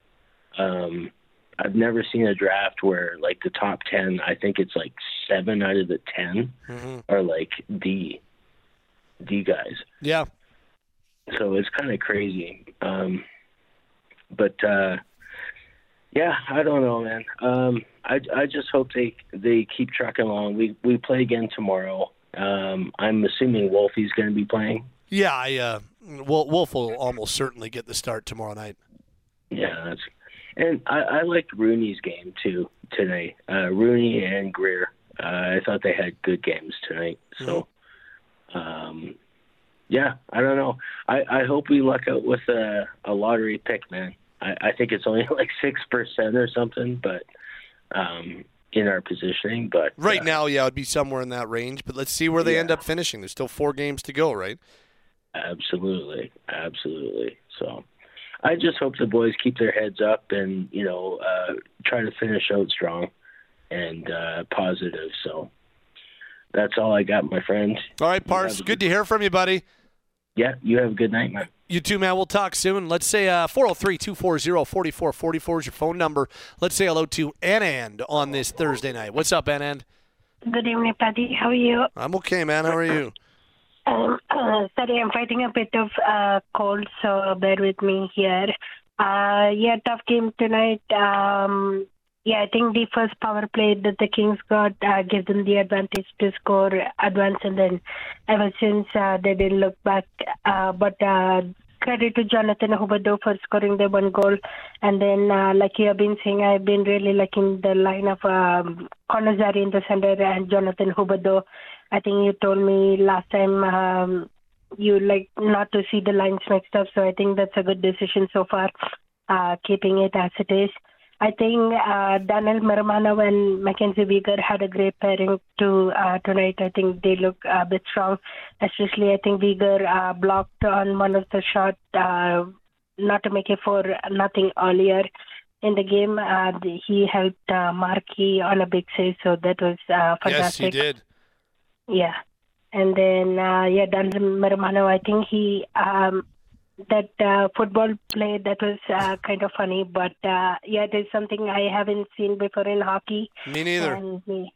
I've never seen a draft where, like, the top 10, I think it's like 7 out of the 10 are, like, D guys. Yeah. So it's kind of crazy. But yeah, I don't know, man. I just hope they keep trucking along. We play again tomorrow. I'm assuming Wolfie's going to be playing. Yeah, Wolf will almost certainly get the start tomorrow night. Yeah, and I liked Rooney's game too tonight. Rooney and Greer. I thought they had good games tonight. So, yeah, I don't know. I hope we luck out with a lottery pick, man. I think it's only like 6% or something, but in our positioning. But right now, yeah, it'd be somewhere in that range. But let's see where they end up finishing. There's still 4 games to go, right? Absolutely. So I just hope the boys keep their heads up and, you know, try to finish out strong and positive. So that's all I got, my friend. All right, Parse. Good to hear from you, buddy. Yeah, you have a good night, man. You too, man. We'll talk soon. Let's say 403-240-4444 is your phone number. Let's say hello to Anand on this Thursday night. What's up, Anand? Good evening, Paddy. How are you? I'm okay, man. How are you? Sorry, I'm fighting a bit of cold, so bear with me here. Yeah, tough game tonight. Yeah, I think the first power play that the Kings got gave them the advantage to score advance, and then ever since they didn't look back. But credit to Jonathan Huberdeau for scoring the 1 goal. And then, like you have been saying, I've been really liking the line of Connor Zary in the center and Jonathan Huberdeau. I think you told me last time you like not to see the lines mixed up, so I think that's a good decision so far, keeping it as it is. I think Daniel Mermanov and Mackenzie Weegar had a great pairing tonight. I think they look a bit strong, especially I think Weegar blocked on one of the shots not to make it 4-0 earlier in the game. He helped Markey on a big save, so that was fantastic. Yes, he did. Yeah. And then, Daniel Mermanov, I think he... that football play that was kind of funny, but there's something I haven't seen before in hockey. Me neither. And it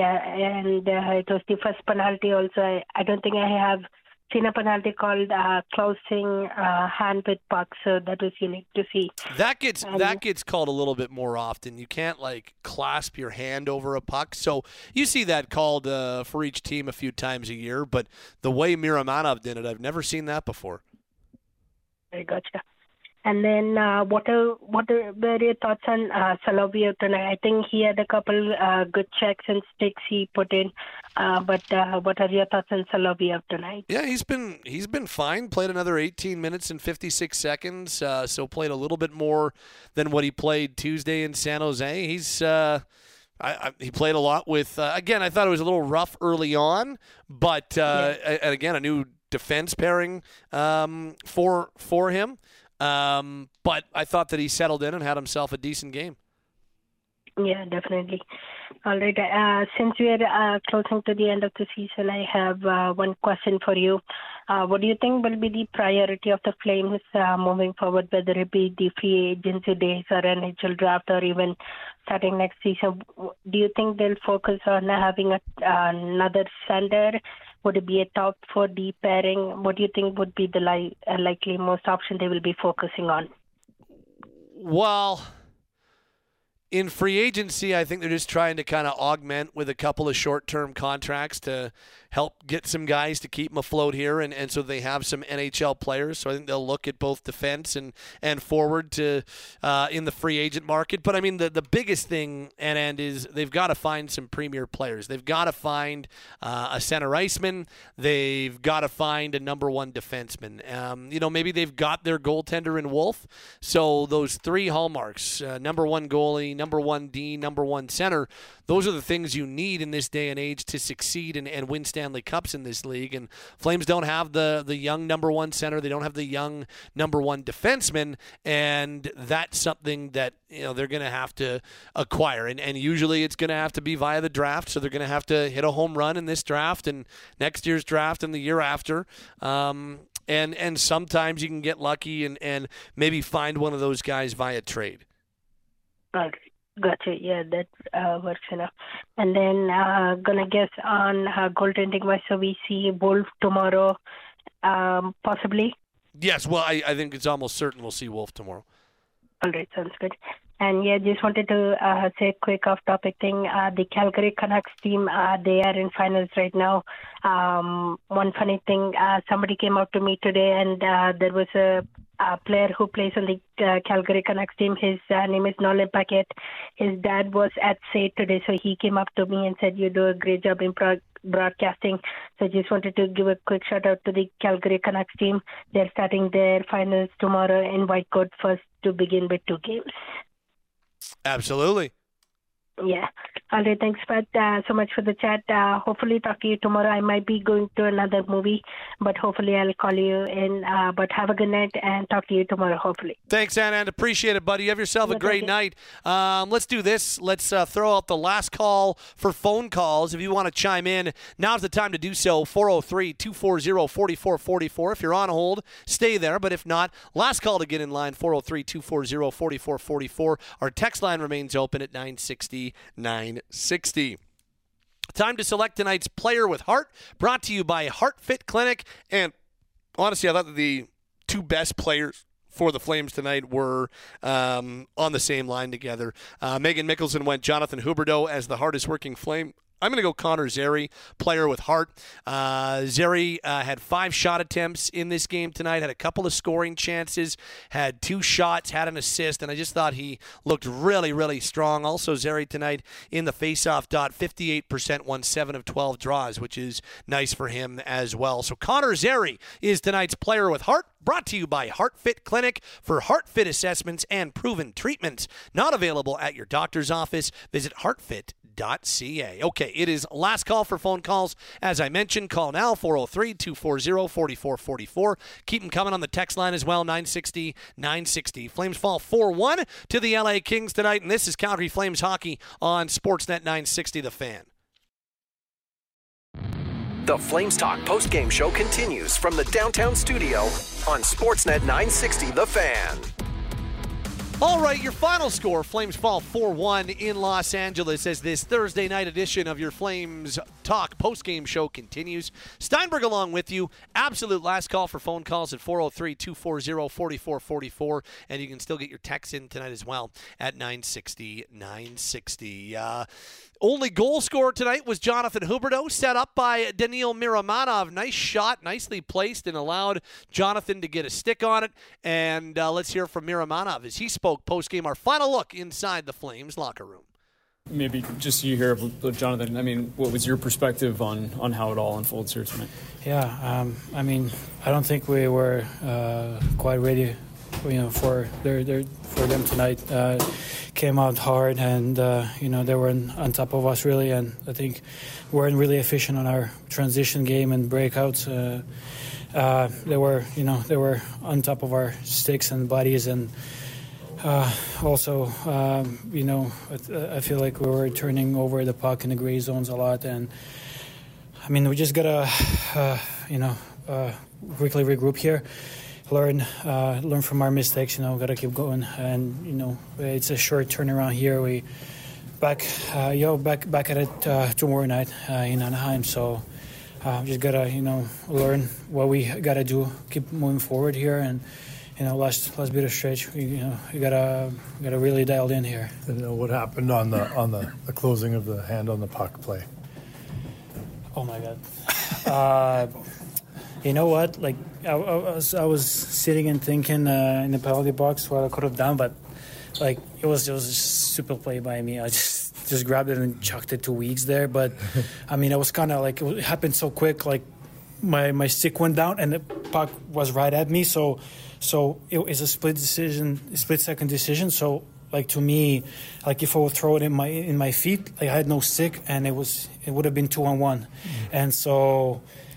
was the first penalty also. I don't think I have seen a penalty called closing hand with puck, so that was unique to see. That gets called a little bit more often. You can't like clasp your hand over a puck, so you see that called for each team a few times a year. But the way Miramanov did it, I've never seen that before. I gotcha. And then what were your thoughts on Solovyov tonight? I think he had a couple good checks and sticks he put in. But what are your thoughts on Solovyov tonight? Yeah, he's been fine. Played another 18 minutes and 56 seconds. So played a little bit more than what he played Tuesday in San Jose. He's he played a lot with. Again, I thought it was a little rough early on, but and again a new defense pairing for him. But I thought that he settled in and had himself a decent game. Yeah, definitely. All right. Since we are closing to the end of the season, I have one question for you. What do you think will be the priority of the Flames moving forward, whether it be the free agency days or NHL draft or even starting next season? Do you think they'll focus on having another center? Would it be a top 4 deep pairing? What do you think would be the likely most option they will be focusing on? Well, in free agency, I think they're just trying to kind of augment with a couple of short-term contracts to help get some guys to keep them afloat here, and so they have some NHL players. So I think they'll look at both defense and forward to in the free agent market. But I mean, the biggest thing, and is they've got to find some premier players. They've got to find a center iceman. They've got to find a number 1 defenseman. Maybe they've got their goaltender in Wolf. So those 3 hallmarks: number 1 goalie, number 1 D, number 1 center. Those are the things you need in this day and age to succeed and win Stanley Cups in this league. And Flames don't have the young number 1 center. They don't have the young number 1 defenseman. And that's something that they're going to have to acquire. And usually it's going to have to be via the draft. So they're going to have to hit a home run in this draft and next year's draft and the year after. And sometimes you can get lucky and maybe find one of those guys via trade. All right. Gotcha. Yeah, that works enough. And then gonna guess on goaltending wise, so we see Wolf tomorrow, possibly. Yes. Well, I think it's almost certain we'll see Wolf tomorrow. All right, sounds good. And yeah, just wanted to say a quick off-topic thing. The Calgary Canucks team, they are in finals right now. One funny thing, somebody came up to me today, and there was a player who plays on the Calgary Canucks team. His name is Nolan Paquette. His dad was at SAIT today, so he came up to me and said, "You do a great job in broadcasting." So just wanted to give a quick shout out to the Calgary Canucks team. They're starting their finals tomorrow in Whitecourt first to begin with 2 games. Absolutely. Yeah. All right. Thanks, Pat, so much for the chat. Hopefully talk to you tomorrow. I might be going to another movie, but hopefully I'll call you in. But have a good night and talk to you tomorrow, hopefully. Thanks, Anand. Appreciate it, buddy. You have yourself a great night. Let's do this. Let's throw out the last call for phone calls. If you want to chime in, now's the time to do so. 403-240-4444. If you're on hold, stay there. But if not, last call to get in line, 403-240-4444. Our text line remains open at 960. 960. Time to select tonight's player with heart, brought to you by Heart Fit Clinic. And honestly, I thought that the 2 best players for the Flames tonight were on the same line together. Megan Mickelson went Jonathan Huberdeau as the hardest working Flame. I'm going to go Connor Zary, player with heart. Zary had 5 shot attempts in this game tonight, had a couple of scoring chances, had 2 shots, had an assist, and I just thought he looked really, really strong. Also, Zary tonight in the faceoff dot, 58%, won 7 of 12 draws, which is nice for him as well. So Connor Zary is tonight's player with heart, brought to you by Heart Fit Clinic for heart fit assessments and proven treatments. Not available at your doctor's office. Visit heartfit.ca. Okay, it is last call for phone calls. As I mentioned, call now, 403-240-4444. Keep them coming on the text line as well, 960-960. Flames fall 4-1 to the LA Kings tonight, and this is Calgary Flames hockey on Sportsnet 960 The Fan. The Flames Talk postgame show continues from the downtown studio on Sportsnet 960 The Fan. All right, your final score, Flames fall 4-1 in Los Angeles as this Thursday night edition of your Flames Talk postgame show continues. Steinberg along with you. Absolute last call for phone calls at 403-240-4444, and you can still get your texts in tonight as well at 960-960. Only goal scorer tonight was Jonathan Huberdeau, set up by Daniil Miramanov. Nice shot, nicely placed, and allowed Jonathan to get a stick on it. And let's hear from Miramanov as he spoke post-game. Our final look inside the Flames locker room. Maybe just you hear about Jonathan. I mean, what was your perspective on how it all unfolds here tonight? Yeah, I mean, I don't think we were quite ready, for them tonight. Came out hard, and they were on top of us really, and I think we weren't really efficient on our transition game and breakouts. They were on top of our sticks and bodies, and Also, I feel like we were turning over the puck in the gray zones a lot, and I mean, we just gotta, quickly regroup here, learn from our mistakes. Gotta keep going, and it's a short turnaround here. We back at it tomorrow night in Anaheim. So just gotta learn what we gotta do, keep moving forward here, and last bit of stretch, you gotta really dial in here. What happened on the closing of the hand on the puck play? Oh my God. You know what? Like I was sitting and thinking in the penalty box what I could have done, but like it was just a super play by me. I just grabbed it and chucked it to Weeks there. But I mean, it was kind of like it happened so quick. Like my stick went down and the puck was right at me. So it was a split second decision. So like to me, like if I would throw it in my feet, like I had no stick, and it would have been 2-on-1. And so,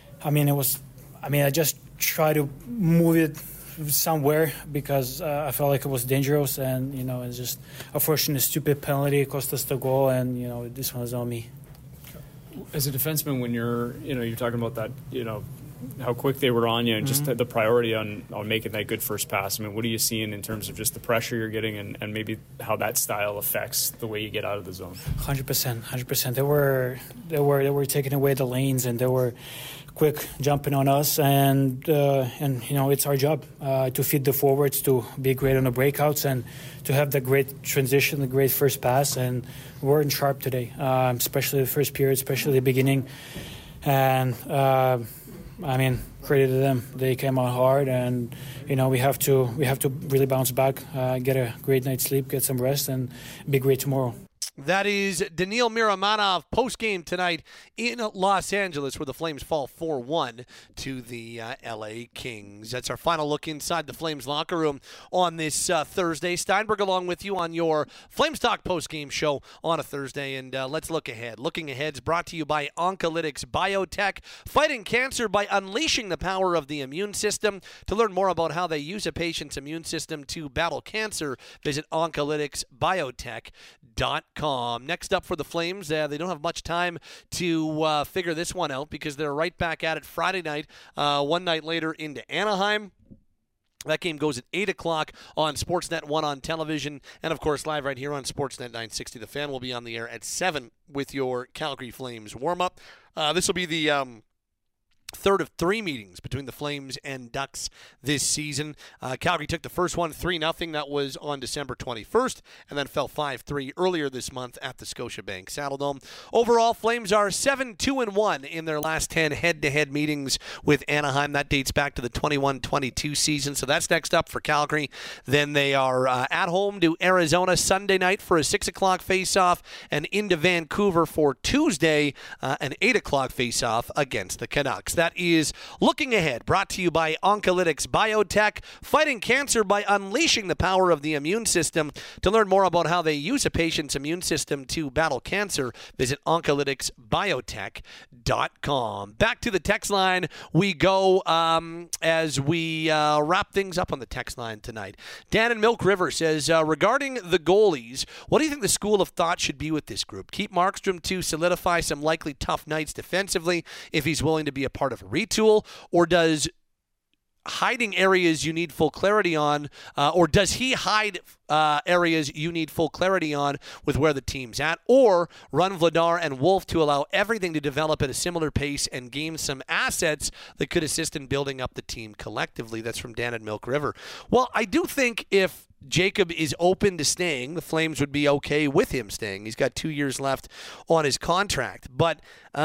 I just tried to move it somewhere because I felt like it was dangerous, and it's just unfortunately a stupid penalty. It cost us the goal, and this one is on me. As a defenseman, when you're talking about that, how quick they were on you, and just the priority on making that good first pass. I mean, what are you seeing in terms of just the pressure you're getting, and maybe how that style affects the way you get out of the zone? 100%. They were taking away the lanes, and they were quick jumping on us, and it's our job to feed the forwards, to be great on the breakouts, and to have the great transition, the great first pass. And we weren't sharp today, especially the first period, especially the beginning. And credit to them. They came out hard, and we have to really bounce back, get a great night's sleep, get some rest, and be great tomorrow. That is Daniil Miramanov post-game tonight in Los Angeles, where the Flames fall 4-1 to the LA Kings. That's our final look inside the Flames locker room on this Thursday. Steinberg along with you on your Flames Talk post-game show on a Thursday. And let's look ahead. Looking Ahead is brought to you by Oncolytics Biotech, fighting cancer by unleashing the power of the immune system. To learn more about how they use a patient's immune system to battle cancer, visit oncolyticsbiotech.com. Next up for the Flames, they don't have much time to figure this one out because they're right back at it Friday night, one night later into Anaheim. That game goes at 8 o'clock on Sportsnet 1 on television, and, of course, live right here on Sportsnet 960. The Fan will be on the air at 7 with your Calgary Flames warm-up. This will be the third of 3 meetings between the Flames and Ducks this season. Calgary took the first one 3-0. That was on December 21st, and then fell 5-3 earlier this month at the Scotiabank Saddledome. Overall, Flames are 7-2-1 in their last 10 head-to-head meetings with Anaheim. That dates back to the 21-22 season, so that's next up for Calgary. Then they are at home to Arizona Sunday night for a 6 o'clock face-off, and into Vancouver for Tuesday, an 8 o'clock face-off against the Canucks. That is Looking Ahead, brought to you by Oncolytics Biotech, fighting cancer by unleashing the power of the immune system. To learn more about how they use a patient's immune system to battle cancer, visit oncolyticsbiotech.com. Back to the text line we go as we wrap things up on the text line tonight. Dan in Milk River says, regarding the goalies, what do you think the school of thought should be with this group? Keep Markstrom to solidify some likely tough nights defensively if he's willing to be a part of a retool, or does hiding areas you need full clarity on, or does he hide areas you need full clarity on with where the team's at, or run Vladar and Wolf to allow everything to develop at a similar pace and gain some assets that could assist in building up the team collectively? That's from Dan at Milk River. Well, I do think if Jacob is open to staying, the Flames would be okay with him staying. He's got 2 years left on his contract, but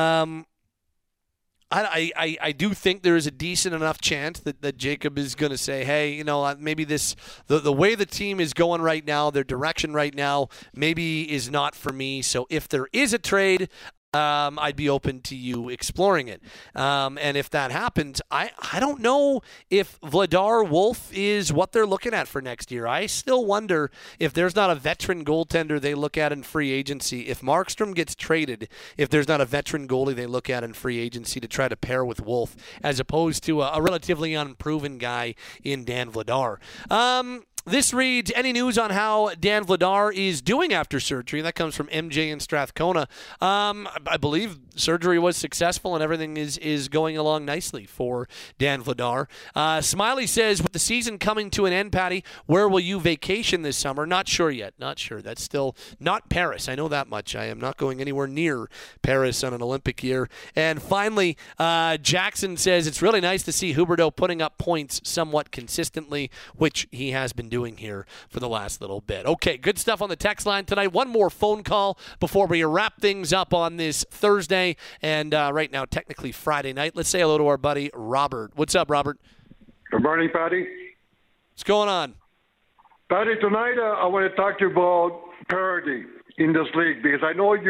I do think there is a decent enough chance that Jacob is going to say, hey, maybe the way the team is going right now, their direction right now, maybe is not for me. So if there is a trade, I'd be open to you exploring it. And if that happens, I don't know if Vladar Wolf is what they're looking at for next year. I still wonder if there's not a veteran goaltender they look at in free agency. If Markstrom gets traded, if there's not a veteran goalie they look at in free agency to try to pair with Wolf, as opposed to a relatively unproven guy in Dan Vladar. This reads, any news on how Dan Vladar is doing after surgery? That comes from MJ in Strathcona. I believe surgery was successful and everything is going along nicely for Dan Vladar. Smiley says, with the season coming to an end, Patty, where will you vacation this summer? Not sure yet. Not sure. That's still not Paris. I know that much. I am not going anywhere near Paris on an Olympic year. And finally, Jackson says, it's really nice to see Huberdeau putting up points somewhat consistently, which he has been doing here for the last little bit. Okay, good stuff on the text line tonight. One more phone call before we wrap things up on this Thursday and right now technically Friday night. Let's say hello to our buddy Robert. What's up, Robert? Good morning, Patty. What's going on? Patty, tonight I want to talk to you about parity in this league because I know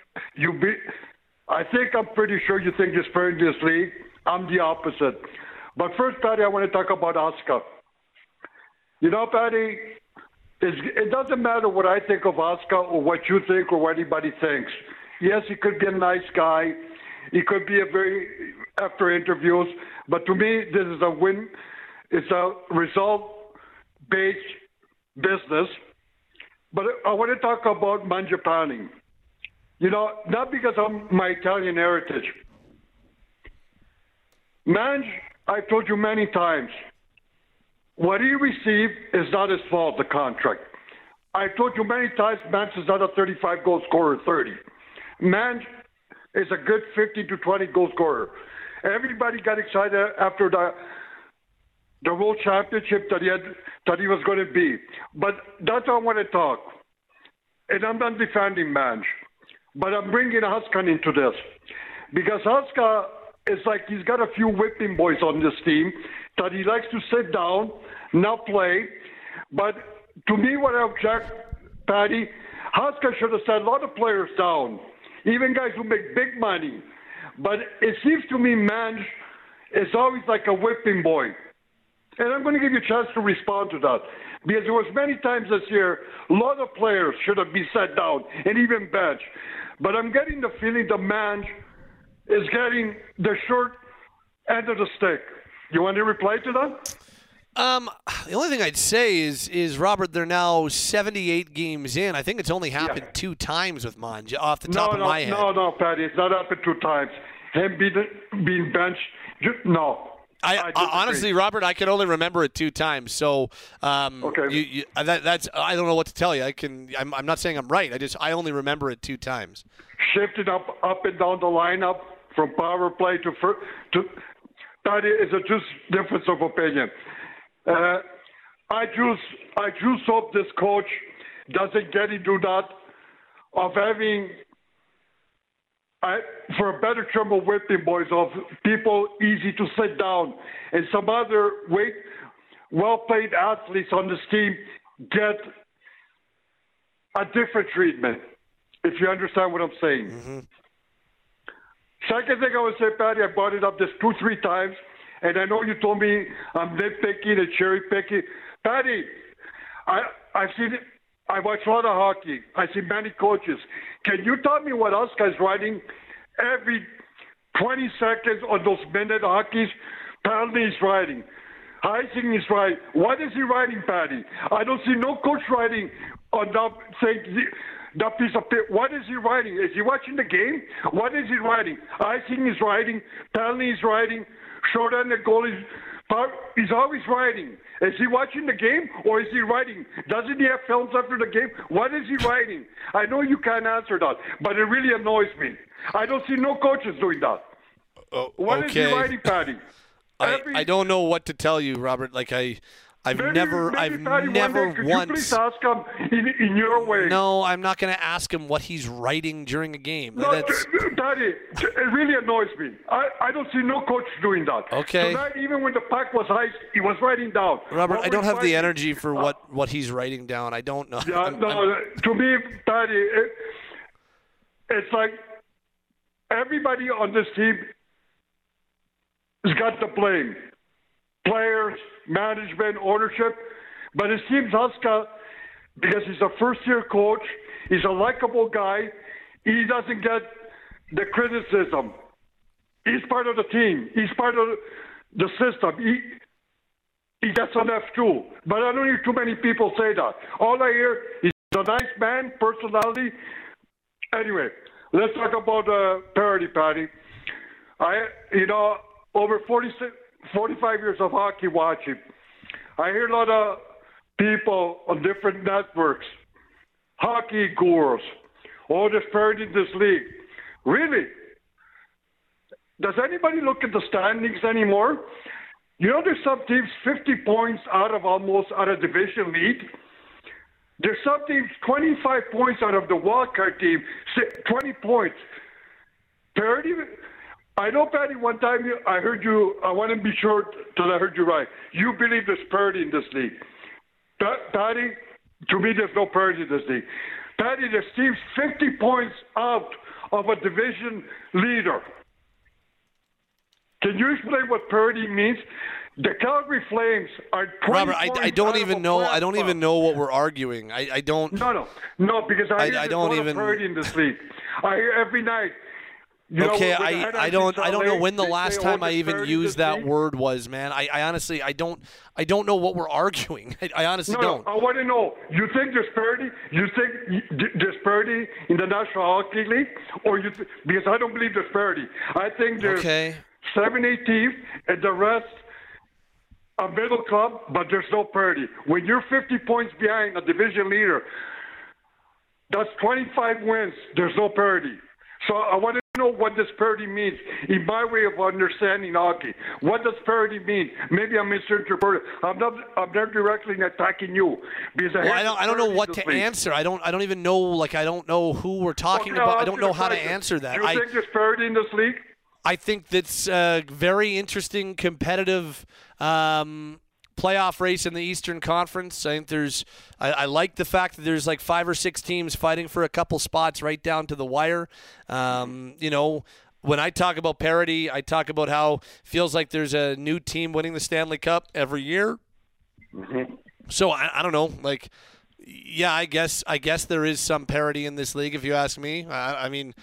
I'm pretty sure you think there's parity in this league. I'm the opposite. But first, Patty, I want to talk about Oscar. You know, Patty, it doesn't matter what I think of Oscar or what you think or what anybody thinks. Yes, he could be a nice guy. He could be after interviews. But to me, this is a win. It's a result-based business. But I want to talk about Mangiapane. You know, not because of my Italian heritage. Mange, I've told you many times, what he received is not his fault, the contract. I've told you many times, Mange is not a 35-goal scorer, 30. Mange is a good 15 to 20-goal scorer. Everybody got excited after the World Championship that he was going to be. But that's how I want to talk. And I'm not defending Mange. But I'm bringing Huska into this. Because Huska is like he's got a few whipping boys on this team that he likes to sit down, not play. But to me, what I object, Patty, Huska should have sat a lot of players down, even guys who make big money. But it seems to me Mange is always like a whipping boy. And I'm going to give you a chance to respond to that. Because there was many times this year, a lot of players should have been sat down and even benched. But I'm getting the feeling that Mange is getting the short end of the stick. You want to reply to that? The only thing I'd say is Robert, they're now 78 games in. I think it's only happened 2 times with Mange off the top of my head. No, Patty, it's not happened 2 times. Him being benched, no. I honestly, Robert, I can only remember it 2 times. So, okay. That's I don't know what to tell you. I'm not saying I'm right. I only remember it 2 times. Shifted up and down the lineup from power play to that is just difference of opinion. I just hope this coach doesn't get into that of having, for a better term of whipping boys, of people easy to sit down, and some other well-paid athletes on this team get a different treatment, if you understand what I'm saying. Mm-hmm. Second thing I would say, Patty, I brought it up this 2-3 times, and I know you told me I'm nitpicking and cherry-picking. Patty, I watch a lot of hockey. I see many coaches. Can you tell me what Oscar is writing every 20 seconds on those minute hockeys? Penalty is writing. Icing is writing. What is he writing, Patty? I don't see no coach writing on that piece of paper. What is he writing? Is he watching the game? What is he writing? Icing is writing. Penalty is writing. Short end the goal is. He's always writing. Is he watching the game or is he writing? Doesn't he have films after the game? What is he writing? I know you can't answer that, but it really annoys me. I don't see no coaches doing that. What is he writing, Patty? I don't know what to tell you, Robert. Like I've never Could you please ask him in your way? No, I'm not going to ask him what he's writing during a game. No, Daddy, it really annoys me. I don't see no coach doing that. Okay. Tonight, even when the puck was high, he was writing down. Robert, I don't have the energy for what he's writing down. I don't know. Yeah, to me, Daddy, it's like everybody on this team has got the blame. Players, management, ownership, but it seems Huska, because he's a first-year coach, he's a likable guy, he doesn't get the criticism. He's part of the team. He's part of the system. he gets an F too. But I don't hear too many people say that. All I hear is a nice man, personality. Anyway, let's talk about parity, Patty. Over 45 years of hockey watching, I hear a lot of people on different networks, hockey gurus, there's parity in this league. Really? Does anybody look at the standings anymore? There's some teams 50 points out of a division lead. There's some teams 25 points out of the wildcard team, 20 points. Parity? I know, Patty, one time I heard you, I want to be sure that I heard you right. You believe there's parity in this league. Patty, to me, there's no parity in this league. Patty, there's teams 50 points out of a division leader. Can you explain what parity means? The Calgary Flames are 20 Robert, I don't even know. I don't even know what we're arguing. I don't. No, because I don't even parity in this league. I hear every night. Okay, I don't know when the last time I even used that word was, man. I honestly I don't know what we're arguing. I honestly don't. I want to know. You think there's parity? You think there's parity in the National Hockey League, or because I don't believe there's parity. I think there's 7, 8 teams, and the rest a middle club, but there's no parity. When you're 50 points behind a division leader, that's 25 wins. There's no parity. So I want to know what this parity means in my way of understanding hockey. What does parity mean? Maybe I'm misinterpreting. I'm not directly attacking you because I don't know what to answer. I don't even know. Like, I don't know who we're talking about. I don't know how to answer that. Do you think there's parity in this league? I think that's a very interesting, competitive playoff race in the Eastern Conference. I think I like the fact that there's like 5 or 6 teams fighting for a couple spots right down to the wire. When I talk about parity, I talk about how it feels like there's a new team winning the Stanley Cup every year. Mm-hmm. So I don't know. Like, yeah, I guess there is some parity in this league, if you ask me. I mean.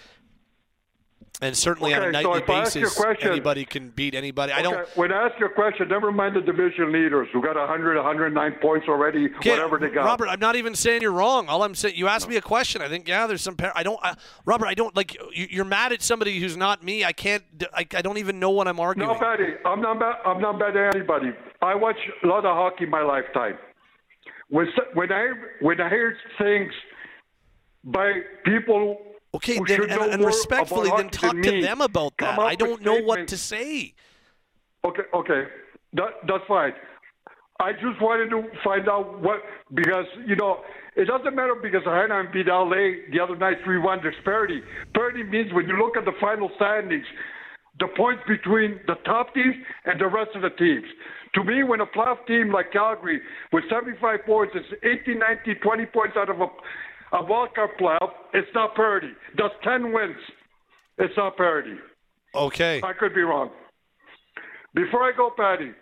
And certainly on a nightly basis, anybody can beat anybody. When I ask you a question, never mind the division leaders who got 100, 109 points already, whatever they got. Robert, I'm not even saying you're wrong. All I'm saying, you asked me a question. I think, there's some. Robert, I don't like. You're mad at somebody who's not me. I can't. I don't even know what I'm arguing. No, Patty, I'm not mad at anybody. I watch a lot of hockey in my lifetime. When I hear things by people. Okay, then, and respectfully, then talk to them about that. I don't know what to say. Okay, that's fine. I just wanted to find out because it doesn't matter because Anaheim beat LA the other night 3-1. There's parity. Parity means when you look at the final standings, the points between the top teams and the rest of the teams. To me, when a playoff team like Calgary with 75 points is 18, 19, 20 points out of a wildcard playoff, it's not parity. That's 10 wins. It's not parity. Okay. I could be wrong. Before I go, Patty,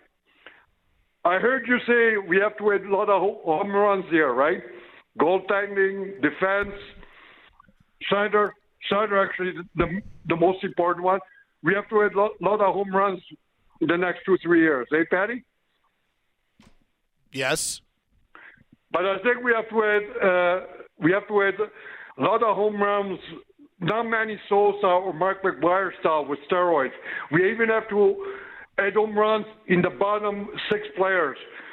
I heard you say we have to hit a lot of home runs here, right? Goaltending, defense, center actually the most important one. We have to hit a lot of home runs in the next 2-3 years. Eh, Patty? Yes. But I think we have to hit a lot of home runs, not Manny Sosa or Mark McGwire style with steroids. We even have to hit home runs in the bottom 6 players.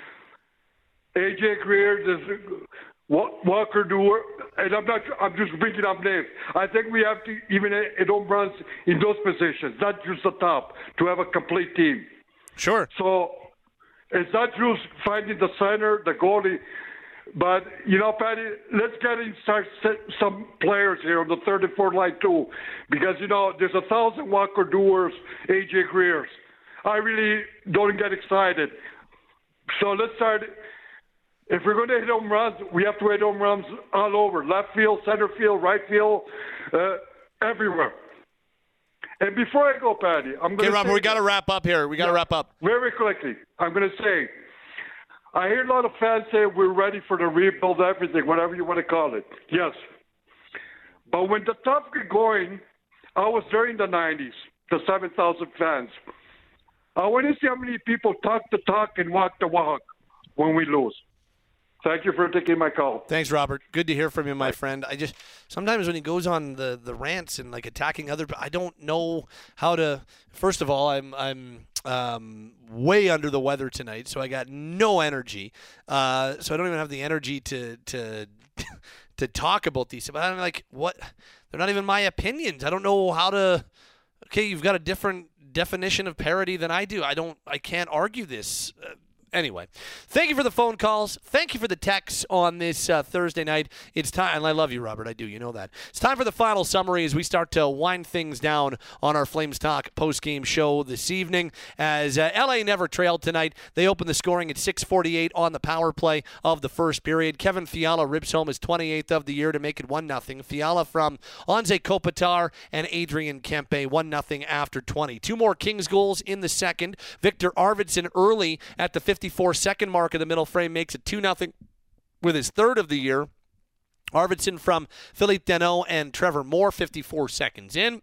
AJ Greer, Walker Duehr, and I'm just bringing up names. I think we have to even hit home runs in those positions, not just the top, to have a complete team. Sure. So it's not just finding the center, the goalie. But, Patty, let's start some players here on the third and fourth line, too. Because, there's 1,000 Walker Duehrs, AJ Greers. I really don't get excited. So let's start. If we're going to hit home runs, we have to hit home runs all over. Left field, center field, right field, everywhere. And before I go, Patty, I'm going to Robert, we got to wrap up here. We got to wrap up. Very quickly, I'm going to say, I hear a lot of fans say we're ready for the rebuild, everything, whatever you want to call it. Yes. But when the top got going, I was there in the 90s, the 7,000 fans. I want to see how many people talk the talk and walk the walk when we lose. Thank you for taking my call. Thanks, Robert. Good to hear from you, my friend. I just sometimes when he goes on the rants and like attacking other, I don't know how to. First of all, I'm way under the weather tonight, so I got no energy. So I don't even have the energy to to talk about these. But I'm like, what? They're not even my opinions. I don't know how to. Okay, you've got a different definition of parody than I do. I can't argue this. Anyway, thank you for the phone calls. Thank you for the texts on this Thursday night. It's time, and I love you, Robert. I do. You know that. It's time for the final summary as we start to wind things down on our Flames Talk post-game show this evening. As LA never trailed tonight, they opened the scoring at 6:48 on the power play of the first period. Kevin Fiala rips home his 28th of the year to make it 1-0. Fiala from Anze Kopitar and Adrian Kempe, 1-0 after 20. Two more Kings goals in the second. Victor Arvidsson early at the 54-second mark of the middle frame makes it 2-0 with his third of the year. Arvidsson from Philippe Danault and Trevor Moore, 54 seconds in.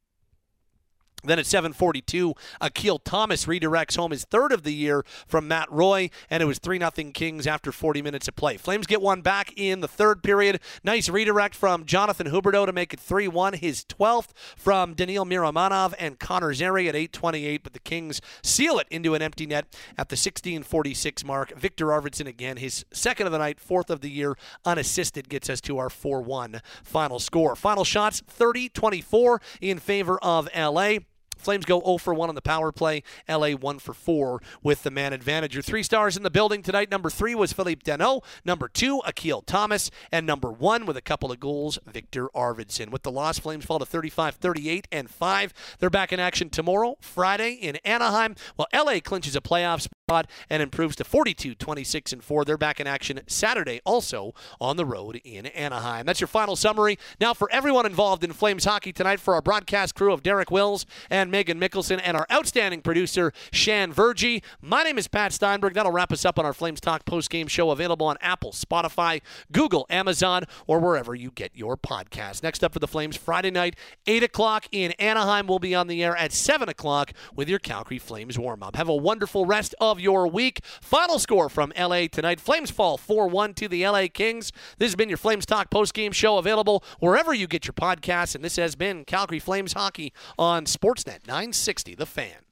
Then at 7:42, Akil Thomas redirects home his third of the year from Matt Roy, and it was 3-0 Kings after 40 minutes of play. Flames get one back in the third period. Nice redirect from Jonathan Huberdeau to make it 3-1, his 12th from Daniil Miramanov and Connor Zary at 8:28, but the Kings seal it into an empty net at the 16:46 mark. Victor Arvidsson again, his second of the night, fourth of the year, unassisted, gets us to our 4-1 final score. Final shots, 30-24 in favor of LA. Flames go 0 for 1 on the power play. LA 1 for 4 with the man advantage. Your 3 stars in the building tonight. Number 3 was Philippe Danault. Number 2, Akil Thomas. And number 1 with a couple of goals, Victor Arvidsson. With the loss, Flames fall to 35-38 and 5. They're back in action tomorrow, Friday in Anaheim. While LA clinches a playoff spot and improves to 42-26 and 4. They're back in action Saturday, also on the road in Anaheim. That's your final summary. Now for everyone involved in Flames hockey tonight, for our broadcast crew of Derek Wills and Megan Mickelson and our outstanding producer, Shan Vergy. My name is Pat Steinberg. That'll wrap us up on our Flames Talk post-game show, available on Apple, Spotify, Google, Amazon, or wherever you get your podcasts. Next up for the Flames, Friday night, 8 o'clock in Anaheim. We'll be on the air at 7 o'clock with your Calgary Flames warm-up. Have a wonderful rest of your week. Final score from LA tonight. Flames fall 4-1 to the LA Kings. This has been your Flames Talk post-game show, available wherever you get your podcasts, and this has been Calgary Flames hockey on Sportsnet 960, The Fan.